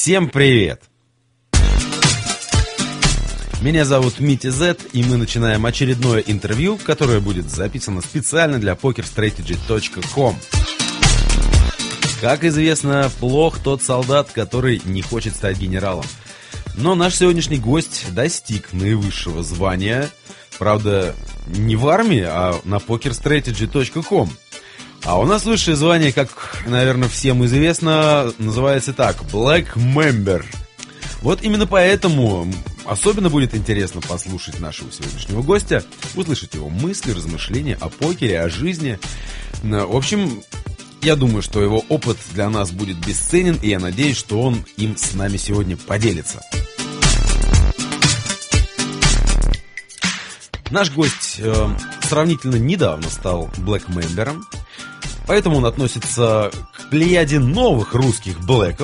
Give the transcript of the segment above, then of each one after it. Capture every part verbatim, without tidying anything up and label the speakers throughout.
Speaker 1: Всем привет! Меня зовут Митя Зет, и мы начинаем очередное интервью, которое будет записано специально для покер стратеджи точка ком. Как известно, плох тот солдат, который не хочет стать генералом. Но наш сегодняшний гость достиг наивысшего звания, правда, не в армии, а на покер стратеджи точка ком. А у нас высшее звание, как, наверное, всем известно, называется так – Black Member. Вот именно поэтому особенно будет интересно послушать нашего сегодняшнего гостя, услышать его мысли, размышления о покере, о жизни. В общем, я думаю, что его опыт для нас будет бесценен, и я надеюсь, что он им с нами сегодня поделится. Наш гость э, сравнительно недавно стал Black Member'ом, поэтому он относится к плеяде новых русских блэков.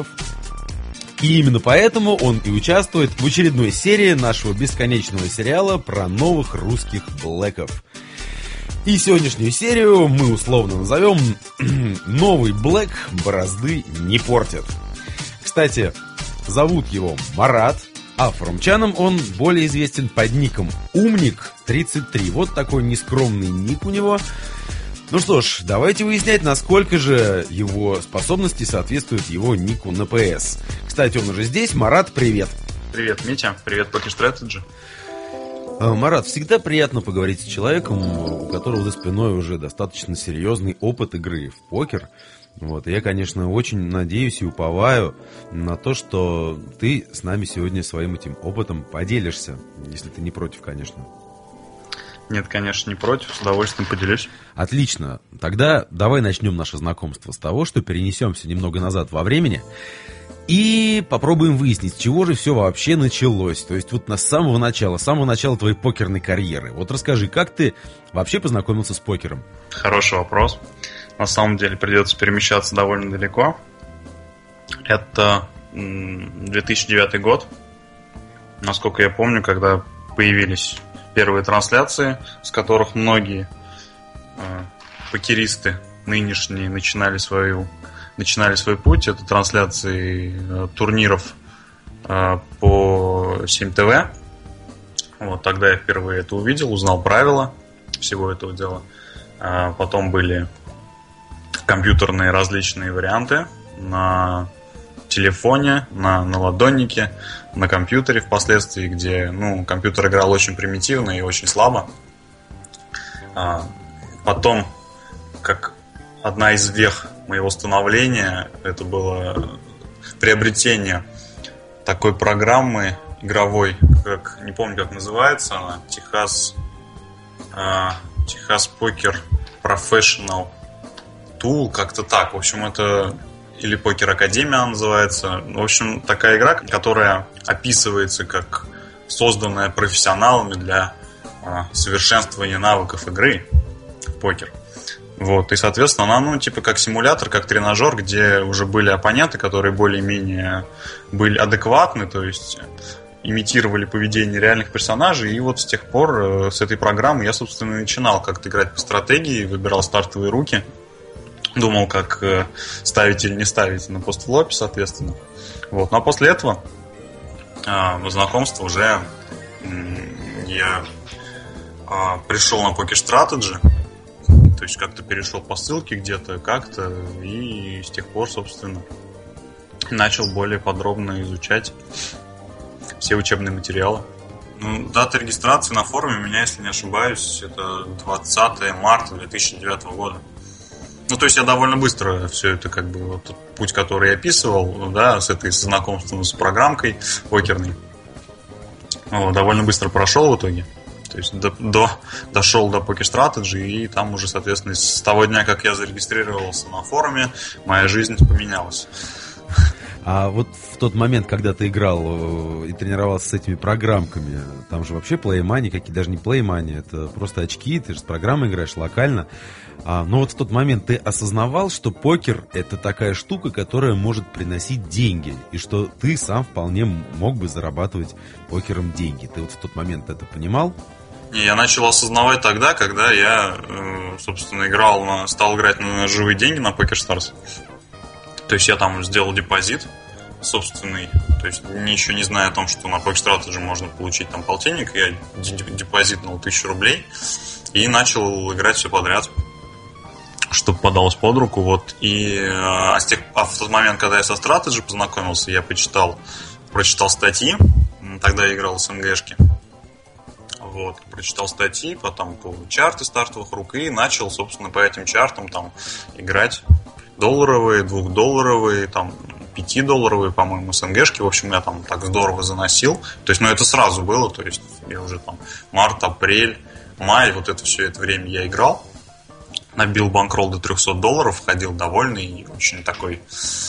Speaker 1: И именно поэтому он и участвует в очередной серии нашего бесконечного сериала про новых русских блэков. И сегодняшнюю серию мы условно назовем «Новый блэк борозды не портит». Кстати, зовут его Марат, а форумчанам он более известен под ником Умник тридцать три. Вот такой нескромный ник у него. Ну что ж, давайте выяснять, насколько же его способности соответствуют его нику на ПС. Кстати, он уже здесь. Марат, привет.
Speaker 2: Привет, Митя. Привет, Poker Strategy.
Speaker 1: Марат, всегда приятно поговорить с человеком, у которого за спиной уже достаточно серьезный опыт игры в покер. Вот. И я, конечно, очень надеюсь и уповаю на то, что ты с нами сегодня своим этим опытом поделишься, если ты не против, конечно.
Speaker 2: Нет, конечно, не против, с удовольствием поделюсь.
Speaker 1: Отлично. Тогда давай начнем наше знакомство с того, что перенесемся немного назад во времени и попробуем выяснить, с чего же все вообще началось. То есть вот с самого начала, с самого начала твоей покерной карьеры. Вот расскажи, как ты вообще познакомился с покером?
Speaker 2: Хороший вопрос. На самом деле придется перемещаться довольно далеко. Это две тысячи девятый год. Насколько я помню, когда появились первые трансляции, с которых многие э, покеристы нынешние начинали свою начинали свой путь. Это трансляции э, турниров э, по семь ТВ. Вот тогда я впервые это увидел, узнал правила всего этого дела. Э, потом были компьютерные различные варианты на телефоне, на, на ладоннике, на компьютере впоследствии, где ну, компьютер играл очень примитивно и очень слабо. А, потом, как одна из вех моего становления, это было приобретение такой программы игровой, как, не помню, как называется она, Техас, а, Техас Покер Professional Tool, как-то так. В общем, это или Покер Академия она называется. В общем, такая игра, которая описывается как созданная профессионалами для а, совершенствования навыков игры в покер. Вот. И, соответственно, она, ну, типа как симулятор, как тренажер, где уже были оппоненты, которые более-менее были адекватны, то есть имитировали поведение реальных персонажей. И вот с тех пор э, с этой программы я, собственно, начинал как-то играть по стратегии, выбирал стартовые руки. Думал, как э, ставить или не ставить на постфлопе, соответственно. Вот. Ну а после этого э, знакомство уже э, я э, пришел на Poker Strategy, то есть как-то перешел по ссылке где-то, как-то, и с тех пор, собственно, начал более подробно изучать все учебные материалы. Ну, дата регистрации на форуме у меня, если не ошибаюсь, это двадцатое марта две тысячи девятого года. Ну, то есть я довольно быстро все это, как бы, вот тот путь, который я описывал, да, с этой с знакомством с программкой покерной, вот, довольно быстро прошел в итоге. То есть до, до, дошел до Poker Strategy, и там уже, соответственно, с того дня, как я зарегистрировался на форуме, моя жизнь поменялась.
Speaker 1: А вот в тот момент, когда ты играл и тренировался с этими программками, там же вообще плей-мани, какие даже не плей-мани, это просто очки, ты же с программой играешь локально. А, но вот в тот момент ты осознавал, что покер — это такая штука, которая может приносить деньги, и что ты сам вполне мог бы зарабатывать покером деньги. Ты вот в тот момент это понимал?
Speaker 2: Не, я начал осознавать тогда, когда я, собственно, играл на, стал играть на живые деньги на PokerStars. То есть я там сделал депозит собственный, то есть еще не зная о том, что на PokerStrategy можно получить там полтинник, я депозитнул тысячу рублей и начал играть все подряд, чтобы подалось под руку. Вот. И а, с тех, а в тот момент, когда я со Strategy познакомился, я почитал, прочитал статьи, тогда я играл в СНГшки. Вот, прочитал статьи, потом по чарты стартовых рук и начал, собственно, по этим чартам там играть долларовые, двухдолларовые, там, пятидолларовые, по-моему, СНГшки. В общем, я там так здорово заносил. То есть, ну, это сразу было, то есть, я уже там март, апрель, май, вот это все это время я играл. Набил банкролл до триста долларов, ходил довольный и очень такой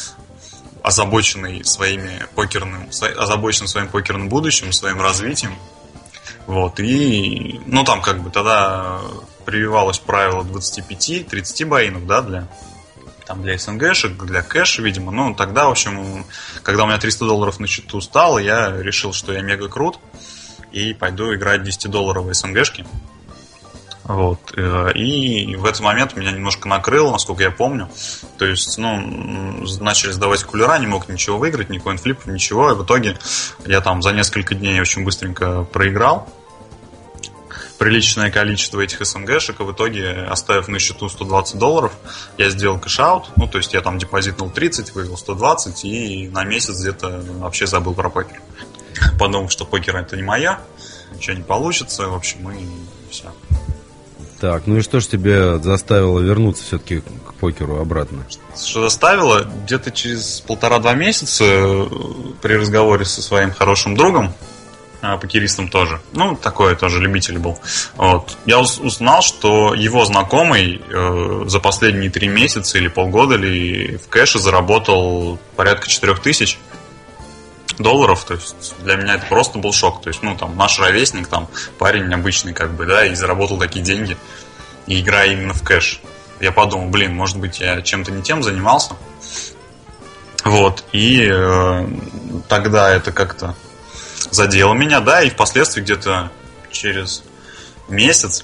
Speaker 2: озабоченный своими покерным, озабочен своим покерным будущим, своим развитием. Вот, и, ну, там как бы тогда прививалось правило двадцать пять тридцать боинов, да, для, там, для СНГшек, для кэша, видимо. Ну, тогда, в общем, когда у меня триста долларов на счету стало, я решил, что я мега крут, и пойду играть десятидолларовые СНГшки. Вот, и в этот момент меня немножко накрыло, насколько я помню. То есть, ну, начали сдавать кулера, не мог ничего выиграть, ни коинфлипов, ничего. И в итоге я там за несколько дней очень быстренько проиграл приличное количество этих СНГшек, и в итоге, оставив на счету сто двадцать долларов, я сделал кэш-аут. Ну, то есть я там депозитнул тридцать, вывел сто двадцать, и на месяц где-то вообще забыл про покер. Подумал, что покер это не моя, ничего не получится, в общем, и все.
Speaker 1: Так, ну и что ж тебя заставило вернуться все-таки к покеру обратно?
Speaker 2: Что заставило? Где-то через полтора-два месяца при разговоре со своим хорошим другом, покеристом тоже, ну, такой тоже любитель был, вот, я узнал, что его знакомый э, за последние три месяца или полгода ли в кэше заработал порядка четырех тысяч долларов. То есть для меня это просто был шок. То есть, ну, там, наш ровесник, там, парень обычный, как бы, да, и заработал такие деньги, и играя именно в кэш. Я подумал, блин, может быть, я чем-то не тем занимался. Вот, и э, тогда это как-то задело меня, да, и впоследствии где-то через месяц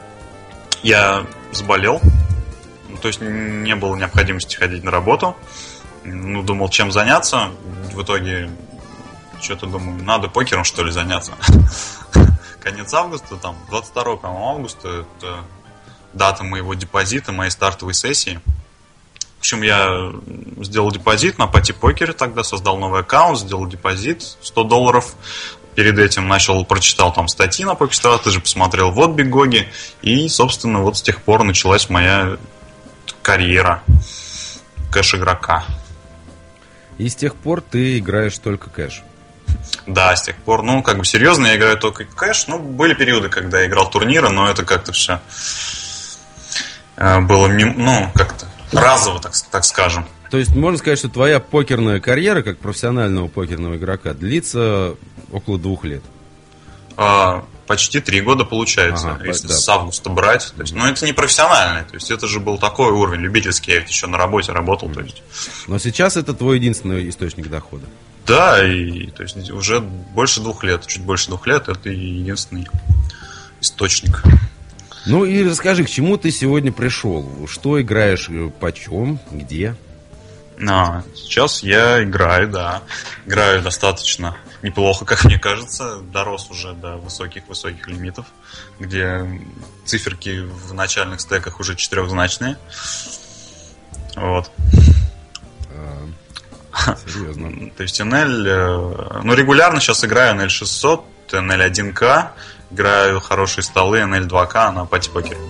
Speaker 2: я заболел. То есть не было необходимости ходить на работу. Ну, думал, чем заняться. В итоге что-то думаю, надо покером, что ли, заняться. Конец августа, там, двадцать второго, по-моему, августа, это дата моего депозита, моей стартовой сессии. В общем, я сделал депозит на Пати Покере тогда, создал новый аккаунт, сделал депозит сто долларов. Перед этим начал, прочитал там статьи на PokerStrategy, посмотрел вот Бигоги, и, собственно, вот с тех пор началась моя карьера кэш-игрока.
Speaker 1: И с тех пор ты играешь только кэш?
Speaker 2: Да, с тех пор, ну, как бы серьезно, я играю только кэш. Ну, были периоды, когда я играл турниры, но это как-то все было, ну, как-то разово, так, так скажем.
Speaker 1: То есть можно сказать, что твоя покерная карьера как профессионального покерного игрока длится около двух лет?
Speaker 2: А, почти три года получается, ага, если да. с августа брать. То есть, ну, это не профессиональный, то есть это же был такой уровень любительский, я еще на работе работал. То есть.
Speaker 1: Но сейчас это твой единственный источник дохода?
Speaker 2: Да, и то есть уже больше двух лет, чуть больше двух лет, это единственный источник.
Speaker 1: Ну и расскажи, к чему ты сегодня пришел? Что играешь, почем, где?
Speaker 2: А, сейчас я играю, да. Играю достаточно неплохо, как мне кажется. Дорос уже до высоких-высоких лимитов, где циферки в начальных стеках уже четырехзначные. Вот.
Speaker 1: А, серьезно.
Speaker 2: То есть эн эль... Ну, регулярно сейчас играю эн эль шестьсот, эн эль один ка. Играю хорошие столы, эн эль два ка на Пати Покере.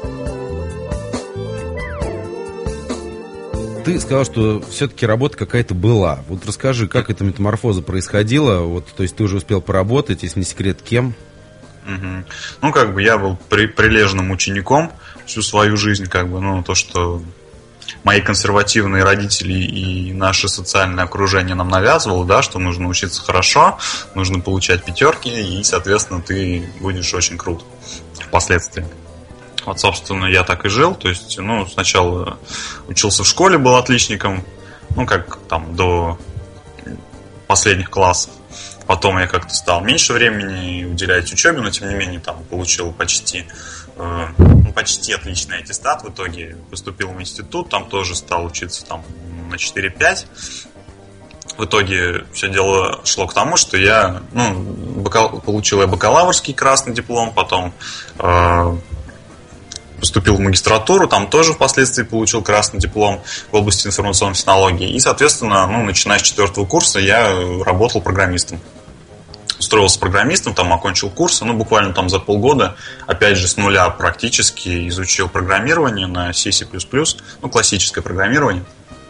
Speaker 1: Ты сказал, что все-таки работа какая-то была. Вот расскажи, как эта метаморфоза происходила. Вот, то есть ты уже успел поработать, если не секрет, кем?
Speaker 2: Угу. Ну, как бы я был при, прилежным учеником всю свою жизнь, как бы, ну, то, что мои консервативные родители и наше социальное окружение нам навязывало, да, что нужно учиться хорошо, нужно получать пятерки, и, соответственно, ты будешь очень крут впоследствии. Вот, собственно, я так и жил. То есть, ну, сначала учился в школе, был отличником, ну, как там до последних классов. Потом я как-то стал меньше времени уделять учебе, но, тем не менее, там получил почти, э, ну, почти отличный аттестат. В итоге поступил в институт, там тоже стал учиться там на четыре пять. В итоге все дело шло к тому, что я ну, бакал... получил я бакалаврский красный диплом, потом э, поступил в магистратуру, там тоже впоследствии получил красный диплом в области информационной технологии. И, соответственно, ну, начиная с четвертого курса я работал программистом. Устроился программистом, там окончил курсы, ну, буквально там за полгода, опять же, с нуля практически изучил программирование на C++, ну, классическое программирование.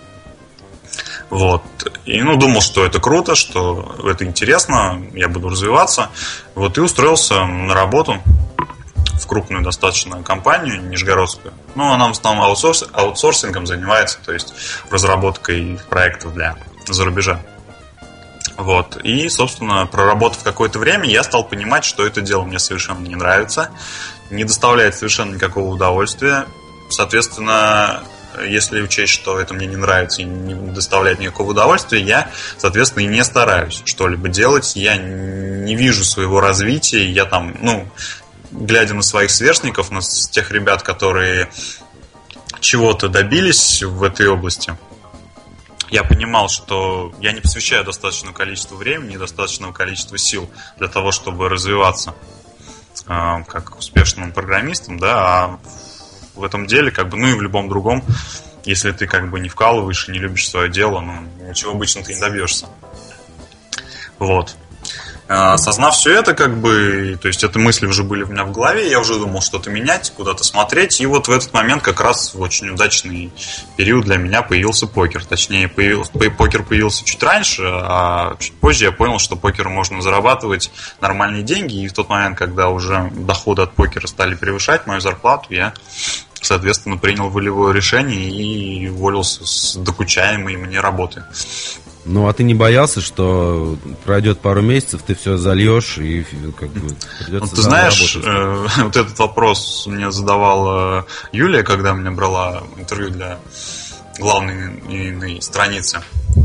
Speaker 2: Вот. И, ну, думал, что это круто, что это интересно, я буду развиваться. Вот, и устроился на работу в крупную достаточно компанию, нижегородскую. Ну, она в основном аутсорс, аутсорсингом занимается, то есть разработкой проектов для зарубежа. Вот. И, собственно, проработав какое-то время, я стал понимать, что это дело мне совершенно не нравится, не доставляет совершенно никакого удовольствия. Соответственно, если учесть, что это мне не нравится и не доставляет никакого удовольствия, я, соответственно, и не стараюсь что-либо делать. Я не вижу своего развития. Я там, ну, глядя на своих сверстников, на тех ребят, которые чего-то добились в этой области, я понимал, что я не посвящаю достаточное количество времени, достаточного количества сил для того, чтобы развиваться э, как успешным программистом, да, а в этом деле, как бы, ну и в любом другом, если ты как бы не вкалываешь и не любишь свое дело, ну, ничего обычно ты не добьешься. Вот. Осознав все это, как бы, то есть, это мысли уже были у меня в голове, я уже думал что-то менять, куда-то смотреть, и вот в этот момент как раз в очень удачный период для меня появился покер. Точнее, появился, покер появился чуть раньше, а чуть позже я понял, что покером можно зарабатывать нормальные деньги, и в тот момент, когда уже доходы от покера стали превышать мою зарплату, я, соответственно, принял волевое решение и уволился с докучаемой мне работы.
Speaker 1: Ну, а ты не боялся, что пройдет пару месяцев, ты все зальешь и как бы придется...
Speaker 2: Ну, ты знаешь, э, вот этот вопрос мне задавала Юлия, когда меня брала интервью для главной страницы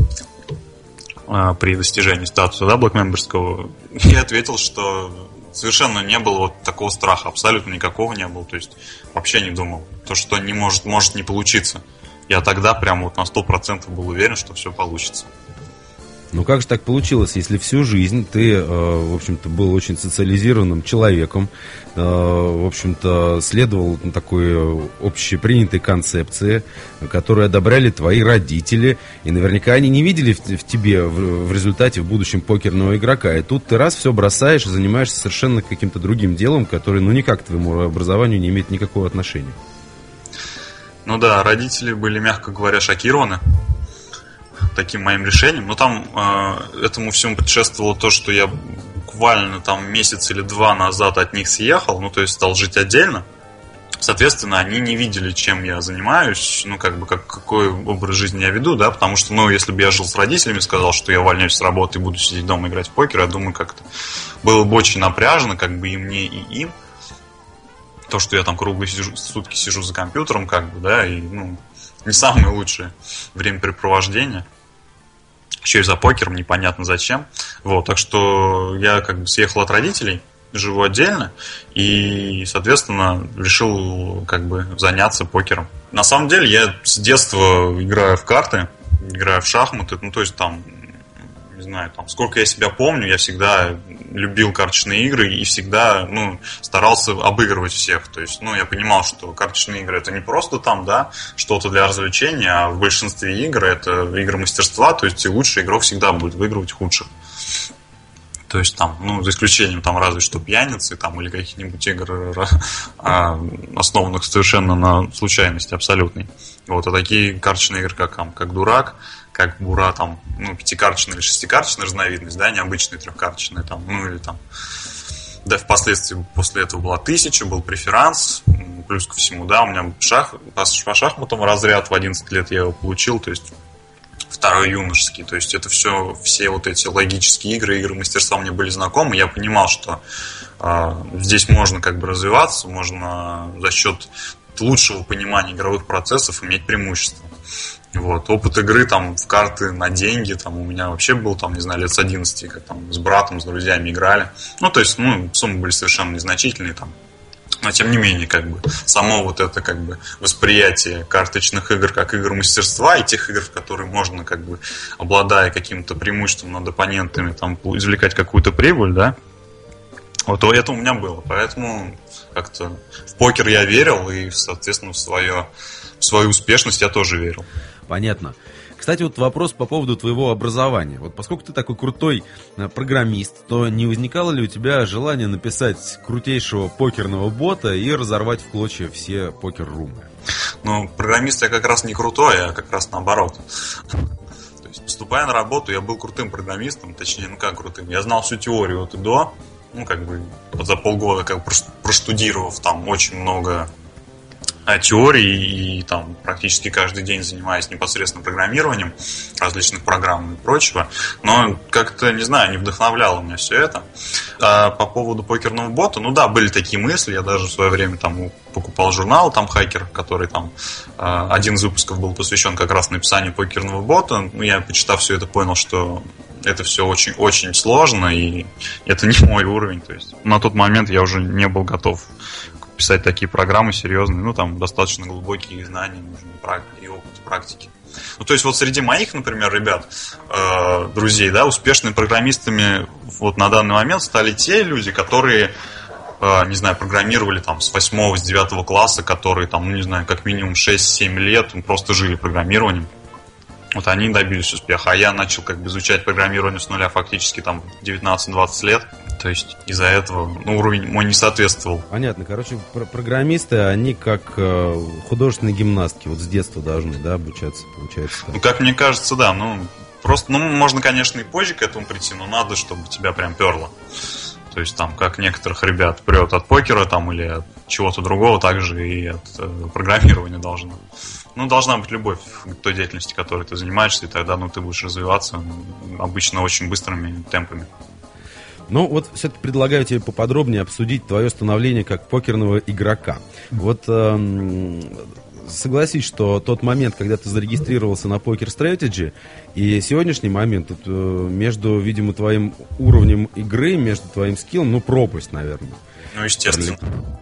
Speaker 2: э, при достижении статуса, да, блэкмемберского. Я ответил, что совершенно не было вот такого страха, абсолютно никакого не было, то есть вообще не думал, то, что не может, может не получиться. Я тогда прям вот на сто процентов был уверен, что все получится.
Speaker 1: Ну как же так получилось, если всю жизнь ты, э, в общем-то, был очень социализированным человеком, э, в общем-то, следовал такой общепринятой концепции, которую одобряли твои родители, и наверняка они не видели в, в тебе в, в результате в будущем покерного игрока, и тут ты раз все бросаешь и занимаешься совершенно каким-то другим делом, которое, ну, никак к твоему образованию не имеет никакого отношения.
Speaker 2: Ну да, родители были, мягко говоря, шокированы таким моим решением. Но там э, этому всему предшествовало то, что я буквально там месяц или два назад от них съехал, ну то есть стал жить отдельно. Соответственно, они не видели, чем я занимаюсь, ну как бы как, какой образ жизни я веду, да, потому что, ну, если бы я жил с родителями, сказал, что я увольняюсь с работы и буду сидеть дома играть в покер, я думаю, как-то было бы очень напряжно, как бы и мне, и им. То, что я там круглые сижу, сутки сижу за компьютером, как бы, да, и, ну, не самое лучшее времяпрепровождение. Еще и за покером, непонятно зачем. Вот, так что я как бы съехал от родителей, живу отдельно, и, соответственно, решил как бы заняться покером. На самом деле, я с детства играю в карты, играю в шахматы, ну, то есть там, не знаю, там, сколько я себя помню, я всегда любил карточные игры и всегда, ну, старался обыгрывать всех. То есть, ну, я понимал, что карточные игры это не просто там, да, что-то для развлечения, а в большинстве игр это игры мастерства, то есть и лучший игрок всегда будет выигрывать худших. То есть там, ну, за исключением там разве что пьяницы там или каких-нибудь игр, основанных совершенно на случайности абсолютной. Вот, а такие карточные игры, как там, как дурак, как бура, там, ну, пятикарточная или шестикарточная разновидность, да, необычная трехкарточная, там, ну, или там, да, впоследствии после этого была тысяча, был преферанс, плюс ко всему, да, у меня шах, по шахматам разряд в одиннадцать лет я его получил, то есть второй юношеский, то есть это все, все вот эти логические игры, игры мастерства мне были знакомы, я понимал, что э, здесь можно как бы развиваться, можно за счет лучшего понимания игровых процессов иметь преимущество. Вот. Опыт игры там в карты на деньги там у меня вообще был, там, не знаю, лет с одиннадцати, как там с братом, с друзьями играли. Ну, то есть, ну, суммы были совершенно незначительные, там, Но тем не менее, как бы, само вот это как бы восприятие карточных игр как игр мастерства и тех игр, в которые можно, как бы, обладая каким-то преимуществом над оппонентами, там, извлекать какую-то прибыль, да, вот это у меня было. Поэтому как-то в покер я верил, и, соответственно, в, свое, в свою успешность я тоже верил.
Speaker 1: Понятно. Кстати, вот вопрос по поводу твоего образования. Вот поскольку ты такой крутой программист, то не возникало ли у тебя желание написать крутейшего покерного бота и разорвать в клочья все покер-румы?
Speaker 2: Ну, программист я как раз не крутой, а как раз наоборот. То есть, поступая на работу, я был крутым программистом, точнее, ну как крутым, я знал всю теорию от и до, ну, как бы, за полгода, как бы, проштудировав там очень много теории и там практически каждый день занимаюсь непосредственно программированием различных программ и прочего, но как-то, не знаю, не вдохновляло меня все это. А по поводу покерного бота, ну да, были такие мысли, я даже в свое время там покупал журнал, там «Хакер», который там, один из выпусков был посвящен как раз написанию покерного бота, ну, я, почитав все это, понял, что это все очень-очень сложно, и это не мой уровень, то есть на тот момент я уже не был готов писать такие программы серьезные, ну, там достаточно глубокие знания нужны и опыт практики. Ну, то есть вот среди моих, например, ребят, э, друзей, да, успешными программистами вот на данный момент стали те люди, которые, э, не знаю, программировали там с восьмого, с девятого класса, которые там, ну, не знаю, как минимум шесть-семь лет просто жили программированием. Вот они добились успеха, а я начал как бы изучать программирование с нуля фактически там девятнадцать-двадцать лет. То есть из-за этого, ну, уровень мой не соответствовал.
Speaker 1: Понятно. Короче, про- программисты, они как э, художественные гимнастки, вот с детства должны, да, обучаться, получается. Так.
Speaker 2: Ну, как мне кажется, да. Ну, просто, ну, можно, конечно, и позже к этому прийти, но надо, чтобы тебя прям перло. То есть там, как некоторых ребят прет от покера там или от чего-то другого, также и от э, программирования должно. Ну, должна быть любовь к той деятельности, которой ты занимаешься, и тогда, ну, ты будешь развиваться обычно очень быстрыми темпами.
Speaker 1: Ну, вот все-таки предлагаю тебе поподробнее обсудить твое становление как покерного игрока. Вот эм, согласись, что тот момент, когда ты зарегистрировался на Poker Strategy, и сегодняшний момент, тут, э, между, видимо, твоим уровнем игры, между твоим скиллом, ну, пропасть, наверное.
Speaker 2: Ну, естественно.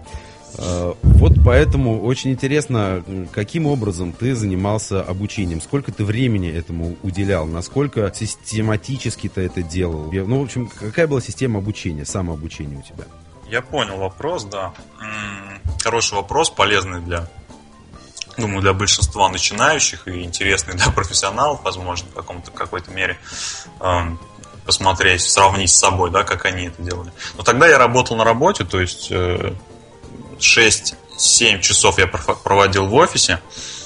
Speaker 1: Вот поэтому очень интересно, каким образом ты занимался обучением, сколько ты времени этому уделял, насколько систематически ты это делал. Ну, в общем, какая была система обучения, самообучения у тебя?
Speaker 2: Я понял вопрос, да. Хороший вопрос, полезный для, думаю, для большинства начинающих и интересный для профессионалов, возможно, в каком-то, какой-то мере посмотреть, сравнить с собой, да, как они это делали. Но тогда я работал на работе, то есть шесть-семь часов я проводил в офисе.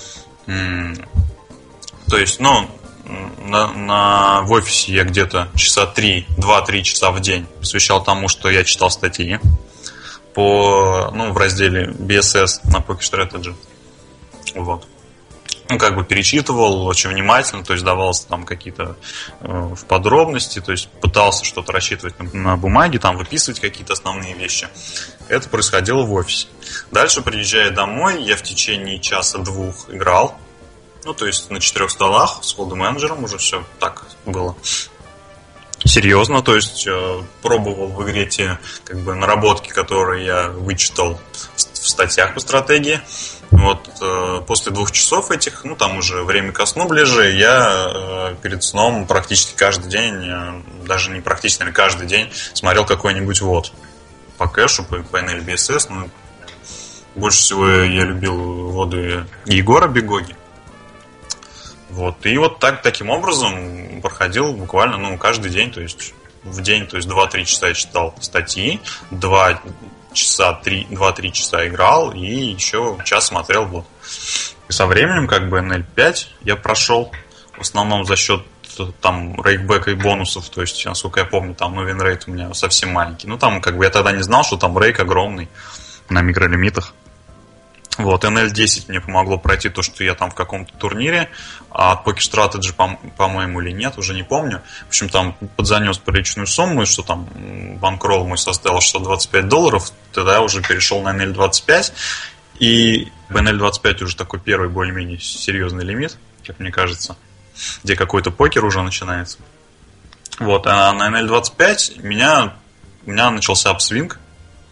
Speaker 2: То есть, ну, на, на, в офисе я где-то часа три, два-три часа в день посвящал тому, что я читал статьи по, ну, в разделе би эс эс на Poker Strategy. Вот. Ну, как бы перечитывал очень внимательно, то есть давался там какие-то э, в подробности, то есть пытался что-то рассчитывать на, на бумаге, там выписывать какие-то основные вещи. Это происходило в офисе. Дальше, приезжая домой, я в течение часа-двух играл. Ну, то есть на четырех столах с холд-менеджером уже все так было серьезно, то есть э, пробовал в игре те, как бы, наработки, которые я вычитал в, в статьях по стратегии. Вот э, после двух часов этих, ну там уже время ко сну ближе, я э, перед сном практически каждый день, э, даже не практически, а каждый день смотрел какой-нибудь ввод по кэшу, по, по эн эл би эс эс. Ну, больше всего я любил вводы Егора Бегоги. Вот. И вот так, таким образом проходил буквально, ну, каждый день, то есть в день, то есть два-три часа я читал статьи, два часа, три, два-три часа играл и еще час смотрел вот. И со временем, как бы, эн эл пять я прошел в основном за счет там рейкбека и бонусов, то есть, насколько я помню, там, ну, винрейт у меня совсем маленький. Ну, там, как бы, я тогда не знал, что там рейк огромный на микролимитах. Вот, эн эл десять мне помогло пройти то, что я там в каком-то турнире, а от Poker Strategy, по- по-моему, или нет, уже не помню. В общем, там подзанес приличную сумму, что там банкролл мой составил шестьсот двадцать пять долларов, тогда я уже перешел на эн эл двадцать пять, и эн эл двадцать пять уже такой первый более-менее серьезный лимит, как мне кажется, где какой-то покер уже начинается. Вот, а на эн эл двадцать пять меня, у меня начался апсвинг.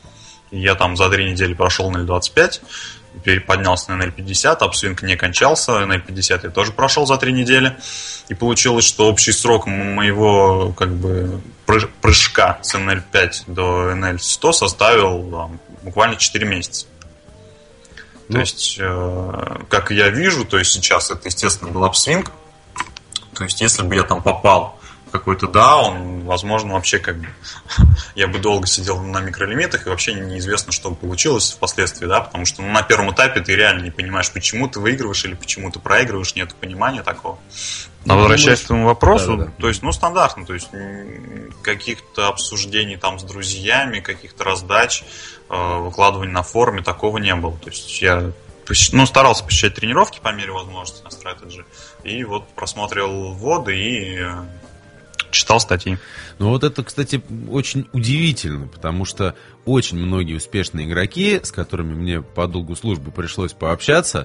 Speaker 2: Я там за три недели прошел эн эль двадцать пять, поднялся на эн эль пятьдесят, апсвинг не кончался, эн эль пятьдесят я тоже прошел за три недели. И получилось, что общий срок моего как бы прыжка с эн эль пять до эн эль сто составил там, буквально четыре месяца. Ну. То есть, э, как я вижу, то есть сейчас это, естественно, был апсвинг. То есть, если бы я там попал в какой-то даун, возможно, вообще как бы я бы долго сидел на микролимитах, и вообще неизвестно, что бы получилось впоследствии, да, потому что ну, на первом этапе ты реально не понимаешь, почему ты выигрываешь или почему ты проигрываешь, нет понимания такого. Но ну, возвращаясь к твоему вопросу, да, да, да. то есть, ну, стандартно, то есть каких-то обсуждений там с друзьями, каких-то раздач, выкладываний на форуме, такого не было. То есть я ну, старался посещать тренировки по мере возможности на Strategy, и вот просматривал вводы и читал статьи.
Speaker 1: Ну вот это, кстати, очень удивительно, потому что очень многие успешные игроки, с которыми мне по долгу службы пришлось пообщаться,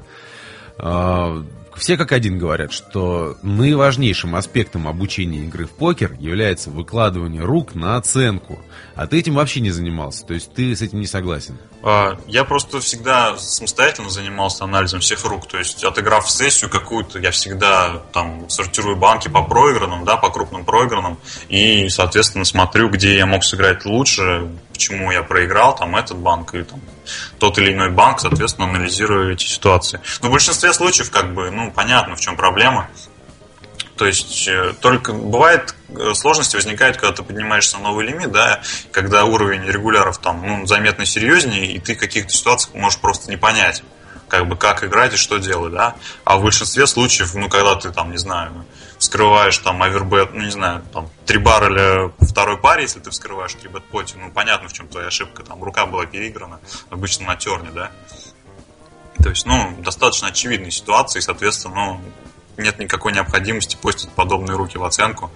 Speaker 1: все как один говорят, что наиважнейшим аспектом обучения игры в покер является выкладывание рук на оценку. А ты этим вообще не занимался, то есть ты с этим не согласен?
Speaker 2: Я просто всегда самостоятельно занимался анализом всех рук. То есть, отыграв сессию какую-то, я всегда там сортирую банки по проигранным, да, по крупным проигранным. И, соответственно, смотрю, где я мог сыграть лучше, почему я проиграл там этот банк и там тот или иной банк, соответственно, анализирую эти ситуации. Но в большинстве случаев, как бы, ну, понятно, в чем проблема. То есть, только бывает, сложности возникают, когда ты поднимаешься на новый лимит, да, когда уровень регуляров там, ну, заметно серьезнее, и ты в каких-то ситуациях можешь просто не понять, как бы, как играть и что делать, да. А в большинстве случаев, ну, когда ты там, не знаю, вскрываешь там овербет, ну, не знаю, там, три барреля по второй паре, если ты вскрываешь три бет-поте, ну, понятно, в чем твоя ошибка, там, рука была переиграна, обычно на терне, да. То есть, ну, достаточно очевидные ситуации, соответственно, ну, нет никакой необходимости постить подобные руки в оценку.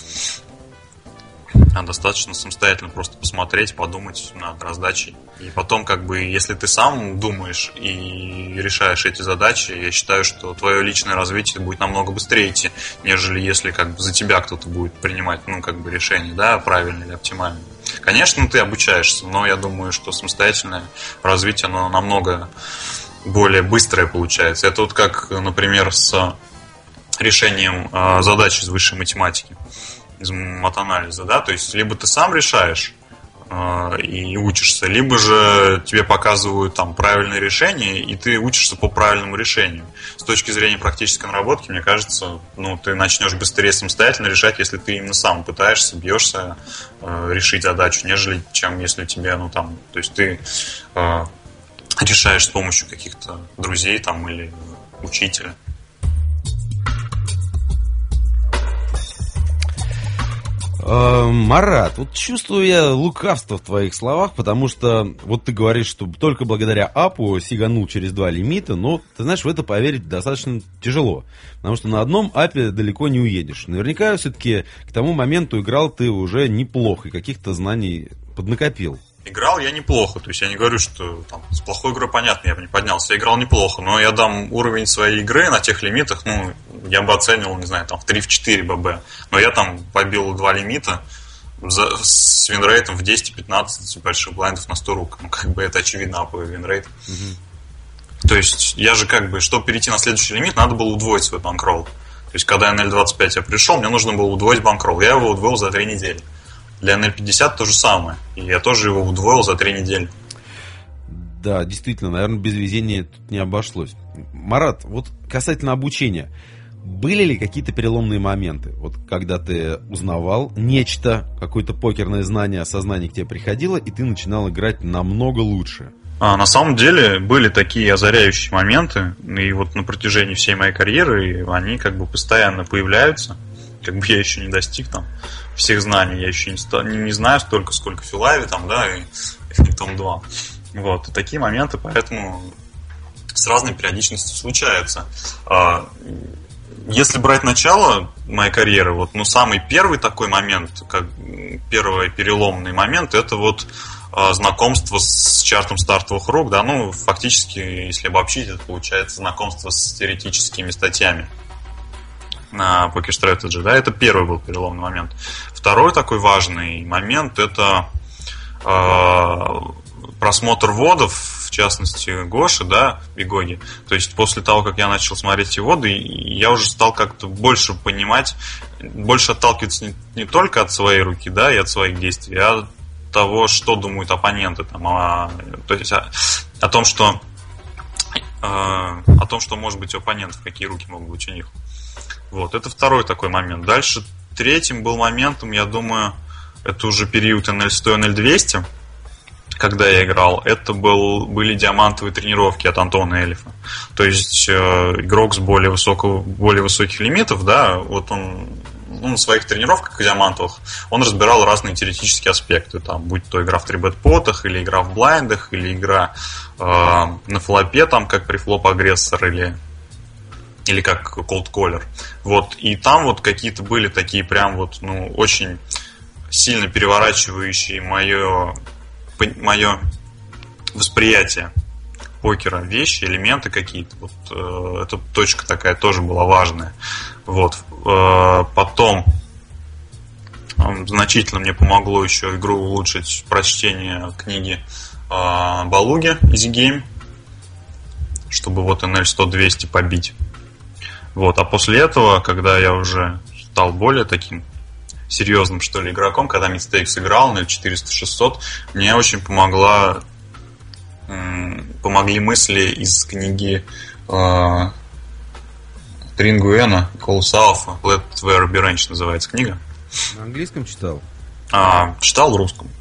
Speaker 2: А достаточно самостоятельно просто посмотреть, подумать над раздачей. И потом, как бы, если ты сам думаешь и решаешь эти задачи, я считаю, что твое личное развитие будет намного быстрее идти, нежели если как бы за тебя кто-то будет принимать, ну, как бы, решение, да, правильное или оптимальное. Конечно, ты обучаешься, но я думаю, что самостоятельное развитие, оно намного более быстрое получается. Это вот как, например, с решением э, задач из высшей математики, из матанализа, да, то есть либо ты сам решаешь э, и учишься, либо же тебе показывают там правильное решение, и ты учишься по правильному решению. С точки зрения практической наработки, мне кажется, ну, ты начнешь быстрее самостоятельно решать, если ты именно сам пытаешься, бьешься э, решить задачу, нежели чем если тебе, ну, там, то есть ты э, решаешь с помощью каких-то друзей там или учителя.
Speaker 1: Марат, вот чувствую я лукавство в твоих словах, потому что вот ты говоришь, что только благодаря апу сиганул через два лимита, но, ты знаешь, в это поверить достаточно тяжело, потому что на одном апе далеко не уедешь. Наверняка все-таки к тому моменту играл ты уже неплохо и каких-то знаний поднакопил.
Speaker 2: Играл я неплохо, то есть я не говорю, что там, с плохой игрой понятно, я бы не поднялся, я играл неплохо, но я дам уровень своей игры на тех лимитах, ну, я бы оценивал, не знаю, там в три-четыре ББ, но я там побил два лимита за, с винрейтом в десять-пятнадцать больших блайндов на сто рук, ну, как бы это очевидно аповый винрейт. Угу. То есть я же как бы, чтобы перейти на следующий лимит, надо было удвоить свой банкролл. То есть когда эн эль двадцать пять я пришел, мне нужно было удвоить банкролл, я его удвоил за три недели. Для эн эль пятьдесят то же самое. И я тоже его удвоил за три недели.
Speaker 1: Да, действительно, наверное, без везения тут не обошлось. Марат, вот касательно обучения. Были ли какие-то переломные моменты? Вот когда ты узнавал нечто, какое-то покерное знание, осознание к тебе приходило, и ты начинал играть намного лучше?
Speaker 2: А, на самом деле были такие озаряющие моменты. И вот на протяжении всей моей карьеры они как бы постоянно появляются. Как бы я еще не достиг там всех знаний, я еще не, не, не знаю столько, сколько Филави там, да, и, и Том два. Вот, и такие моменты, поэтому с разной периодичностью случаются. Если брать начало моей карьеры, вот, ну, самый первый такой момент, как первый переломный момент, это вот знакомство с чартом стартовых рук, да, ну, фактически, если обобщить, это получается знакомство с теоретическими статьями на Poker Strategy, да, это первый был переломный момент. Второй такой важный момент, это э, просмотр водов, в частности, Гоши, да, Бигоги. То есть после того, как я начал смотреть эти воды, я уже стал как-то больше понимать, больше отталкиваться не, не только от своей руки, да, и от своих действий, а от того, что думают оппоненты, там, о, то есть о, о том, что э, о том, что может быть у оппонентов, какие руки могут быть у них. Вот, это второй такой момент. Дальше третьим был моментом, я думаю, это уже период эн эль сто, эн эль двести, когда я играл. Это был, были диамантовые тренировки от Антона Элифа. То есть э, игрок с более, высокого, более высоких лимитов, да, вот он, ну, на своих тренировках диамантовых он разбирал разные теоретические аспекты, там, будь то игра в три-бет-потах, или игра в блайндах, или игра э, на флопе, там, как префлоп-агрессор, или или как cold caller. Вот. И там вот какие-то были такие прям вот, ну, очень сильно переворачивающие мое, мое восприятие покера вещи, элементы какие-то. Вот, э, эта точка такая тоже была важная. Вот. Э, потом э, значительно мне помогло еще игру улучшить прочтение книги э, Балуги Easy Game, чтобы вот эн эль сто двести побить. Вот, а после этого, когда я уже стал более таким серьезным, что ли, игроком, когда Мидстейкс играл на четыреста шестьсот, мне очень помогла, м- помогли мысли из книги э- Трингуэна Колс Алфа Let There Be Range называется книга.
Speaker 1: На английском читал?
Speaker 2: А, читал в русском.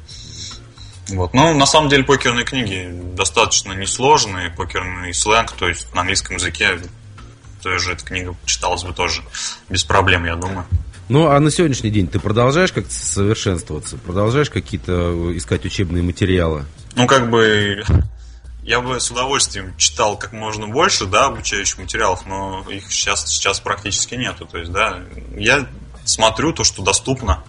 Speaker 2: Вот. Ну, на самом деле, покерные книги достаточно несложные, покерный сленг, то есть на английском языке тоже эта книга читалась бы тоже без проблем, я думаю.
Speaker 1: Ну, а на сегодняшний день ты продолжаешь как-то совершенствоваться? Продолжаешь какие-то искать учебные материалы?
Speaker 2: Ну, как бы, я бы с удовольствием читал как можно больше, да, обучающих материалов, но их сейчас, сейчас практически нету. То есть, да, я смотрю то, что доступно.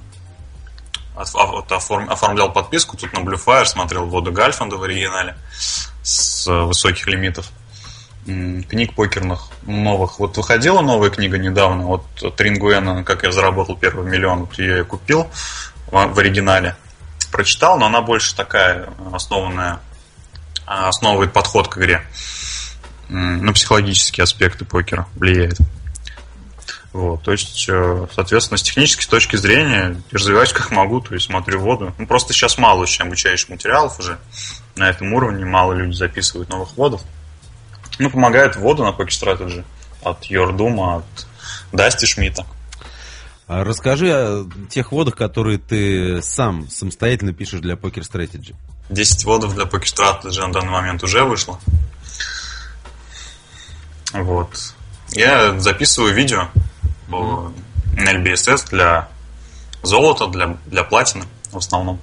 Speaker 2: Оформлял подписку тут на Bluefire, смотрел воду Гальфанда в оригинале с высоких лимитов. Книг покерных новых. Вот выходила новая книга недавно, вот Трингуэна, как я заработал первый миллион, вот ее я купил в оригинале, прочитал, но она больше такая основанная, основывает подход к игре, на психологические аспекты покера влияет. Вот, то есть, соответственно, с технической точки зрения развиваюсь как могу, то есть смотрю воду. Ну, просто сейчас мало очень обучающих материалов уже на этом уровне, мало людей записывают новых водов. Ну, помогает воду на Poker Strategy от Йордума, от Дасти Шмидта.
Speaker 1: А расскажи о тех водах, которые ты сам самостоятельно пишешь для Poker Strategy.
Speaker 2: десять водов для Poker Strategy на данный момент уже вышло. Вот. Я записываю видео по эн эль би эс эс для золота, для, для платины в основном.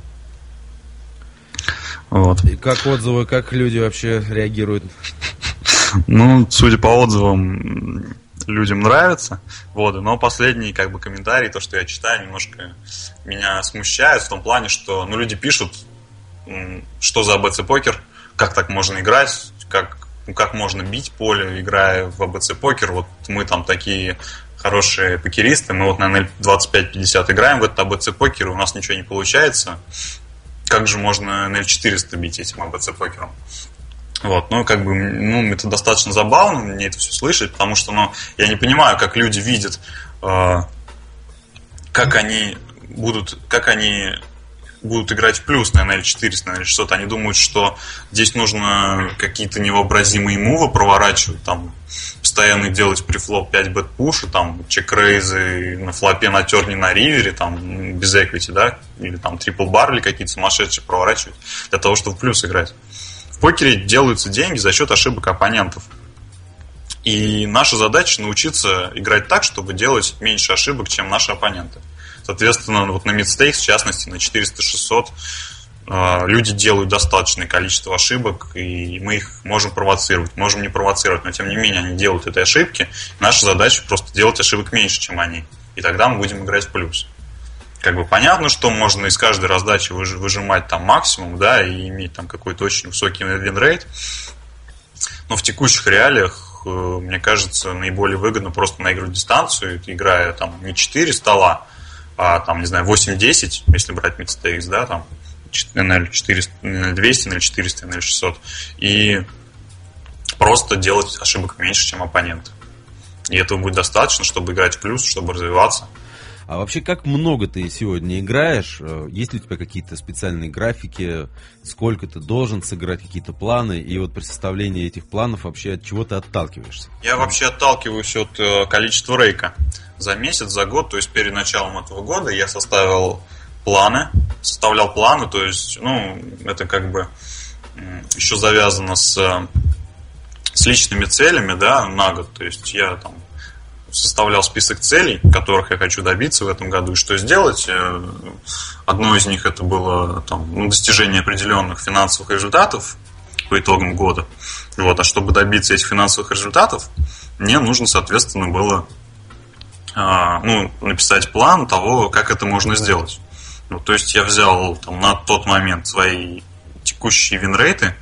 Speaker 2: Вот.
Speaker 1: И как отзывы, как люди вообще реагируют?
Speaker 2: Ну, судя по отзывам, людям нравятся воды, но последние как бы комментарии, то, что я читаю, немножко меня смущает в том плане, что ну, люди пишут, что за эй би си-покер, как так можно играть, как, как можно бить поле, играя в эй би си-покер. Вот мы там такие хорошие покеристы, мы вот на эн эль двадцать пять пятьдесят играем в этот эй би си-покер, и у нас ничего не получается. Как же можно эн эль четыреста бить этим эй би си-покером? Вот, ну, как бы, ну, это достаточно забавно, мне это все слышать, потому что, ну, я не понимаю, как люди видят, э, как они будут, как они будут играть в плюс на эн эль четыреста, на эн эль шестьсот. Они думают, что здесь нужно какие-то невообразимые мувы проворачивать, там, постоянно делать префлоп пять бет-пуши, там, чек-рейзы на флопе на терне на ривере, там, без эквити, да, или там трипл-бар или какие-то сумасшедшие проворачивать, для того, чтобы в плюс играть. В покере делаются деньги за счет ошибок оппонентов. И наша задача научиться играть так, чтобы делать меньше ошибок, чем наши оппоненты. Соответственно, вот на Мидстейкс, в частности, на четыреста шестьсот, люди делают достаточное количество ошибок, и мы их можем провоцировать, можем не провоцировать, но тем не менее они делают эти ошибки. Наша задача просто делать ошибок меньше, чем они. И тогда мы будем играть в плюс. Как бы понятно, что можно из каждой раздачи выжимать там максимум, да, и иметь там какой-то очень высокий вин-рейт. Но в текущих реалиях, мне кажется, наиболее выгодно просто наигрывать дистанцию, играя там не четыре стола, а там, не знаю, восемь-десять, если брать Мидстейкс, да, там эн эль четыреста, эн эль двести, эн эль четыреста, эн эль шестьсот. И просто делать ошибок меньше, чем оппонент. И этого будет достаточно, чтобы играть в плюс, чтобы развиваться.
Speaker 1: А вообще, как много ты сегодня играешь? Есть ли у тебя какие-то специальные графики? Сколько ты должен сыграть, какие-то планы? И вот при составлении этих планов вообще от чего ты отталкиваешься?
Speaker 2: Я вообще отталкиваюсь от количества рейка. За месяц, за год, то есть перед началом этого года я составил планы, составлял планы, то есть, ну, это как бы еще завязано с, с личными целями, да, на год. То есть я там составлял список целей, которых я хочу добиться в этом году, и что сделать. Одно из них это было там, ну, достижение определенных финансовых результатов по итогам года. Вот. А чтобы добиться этих финансовых результатов, мне нужно, соответственно, было а, ну, написать план того, как это можно сделать. Ну, то есть я взял там, на тот момент свои текущие винрейты,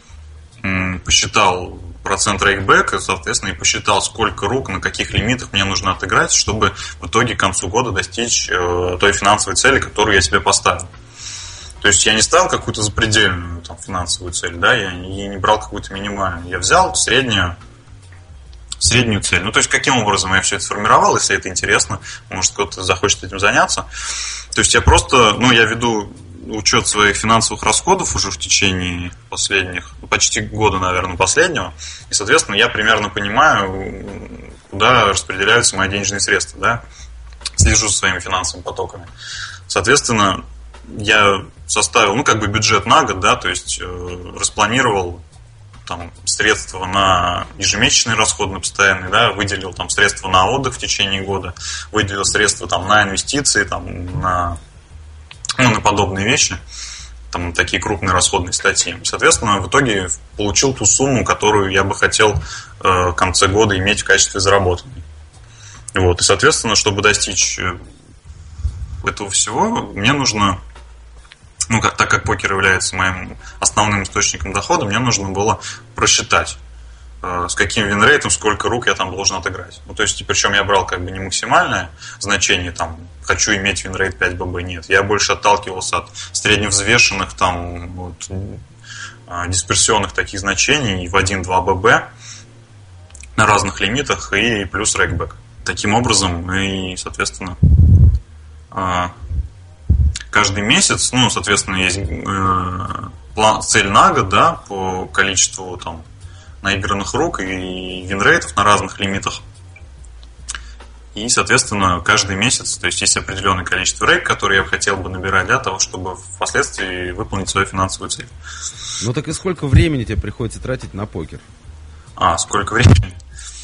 Speaker 2: посчитал процент рейкбэка, соответственно, и посчитал, сколько рук, на каких лимитах мне нужно отыграть, чтобы в итоге к концу года достичь э, той финансовой цели, которую я себе поставил. То есть я не ставил какую-то запредельную там, финансовую цель, да, я, я не брал какую-то минимальную. Я взял среднюю, среднюю цель. Ну, то есть, каким образом я все это сформировал, если это интересно, может, кто-то захочет этим заняться. То есть я просто, ну, я веду учет своих финансовых расходов уже в течение последних, почти года, наверное, последнего. И, соответственно, я примерно понимаю, куда распределяются мои денежные средства, да. Слежу за своими финансовыми потоками. Соответственно, я составил, ну, как бы бюджет на год, да, то есть э, распланировал там средства на ежемесячные расходы, на постоянные, да, выделил там средства на отдых в течение года, выделил средства там на инвестиции, там на ну, на подобные вещи, там, такие крупные расходные статьи. Соответственно, в итоге получил ту сумму, которую я бы хотел э, в конце года иметь в качестве заработанной. Вот. И, соответственно, чтобы достичь этого всего, мне нужно, ну, как, так как покер является моим основным источником дохода, мне нужно было просчитать, э, с каким винрейтом, сколько рук я там должен отыграть. Ну, то есть, причем я брал как бы не максимальное значение, там, хочу иметь винрейт пять бэ бэ, нет. Я больше отталкивался от средневзвешенных, там, вот, дисперсионных таких значений в один-два бэ бэ на разных лимитах и плюс рейкбэк. Таким образом, и, соответственно, каждый месяц, ну, соответственно, есть план, цель на год, да, по количеству там наигранных рук и винрейтов на разных лимитах. И, соответственно, каждый месяц, то есть есть определенное количество рейк, которые я бы хотел бы набирать для того, чтобы впоследствии выполнить свою финансовую цель.
Speaker 1: Ну так и сколько времени тебе приходится тратить на покер?
Speaker 2: А, сколько времени?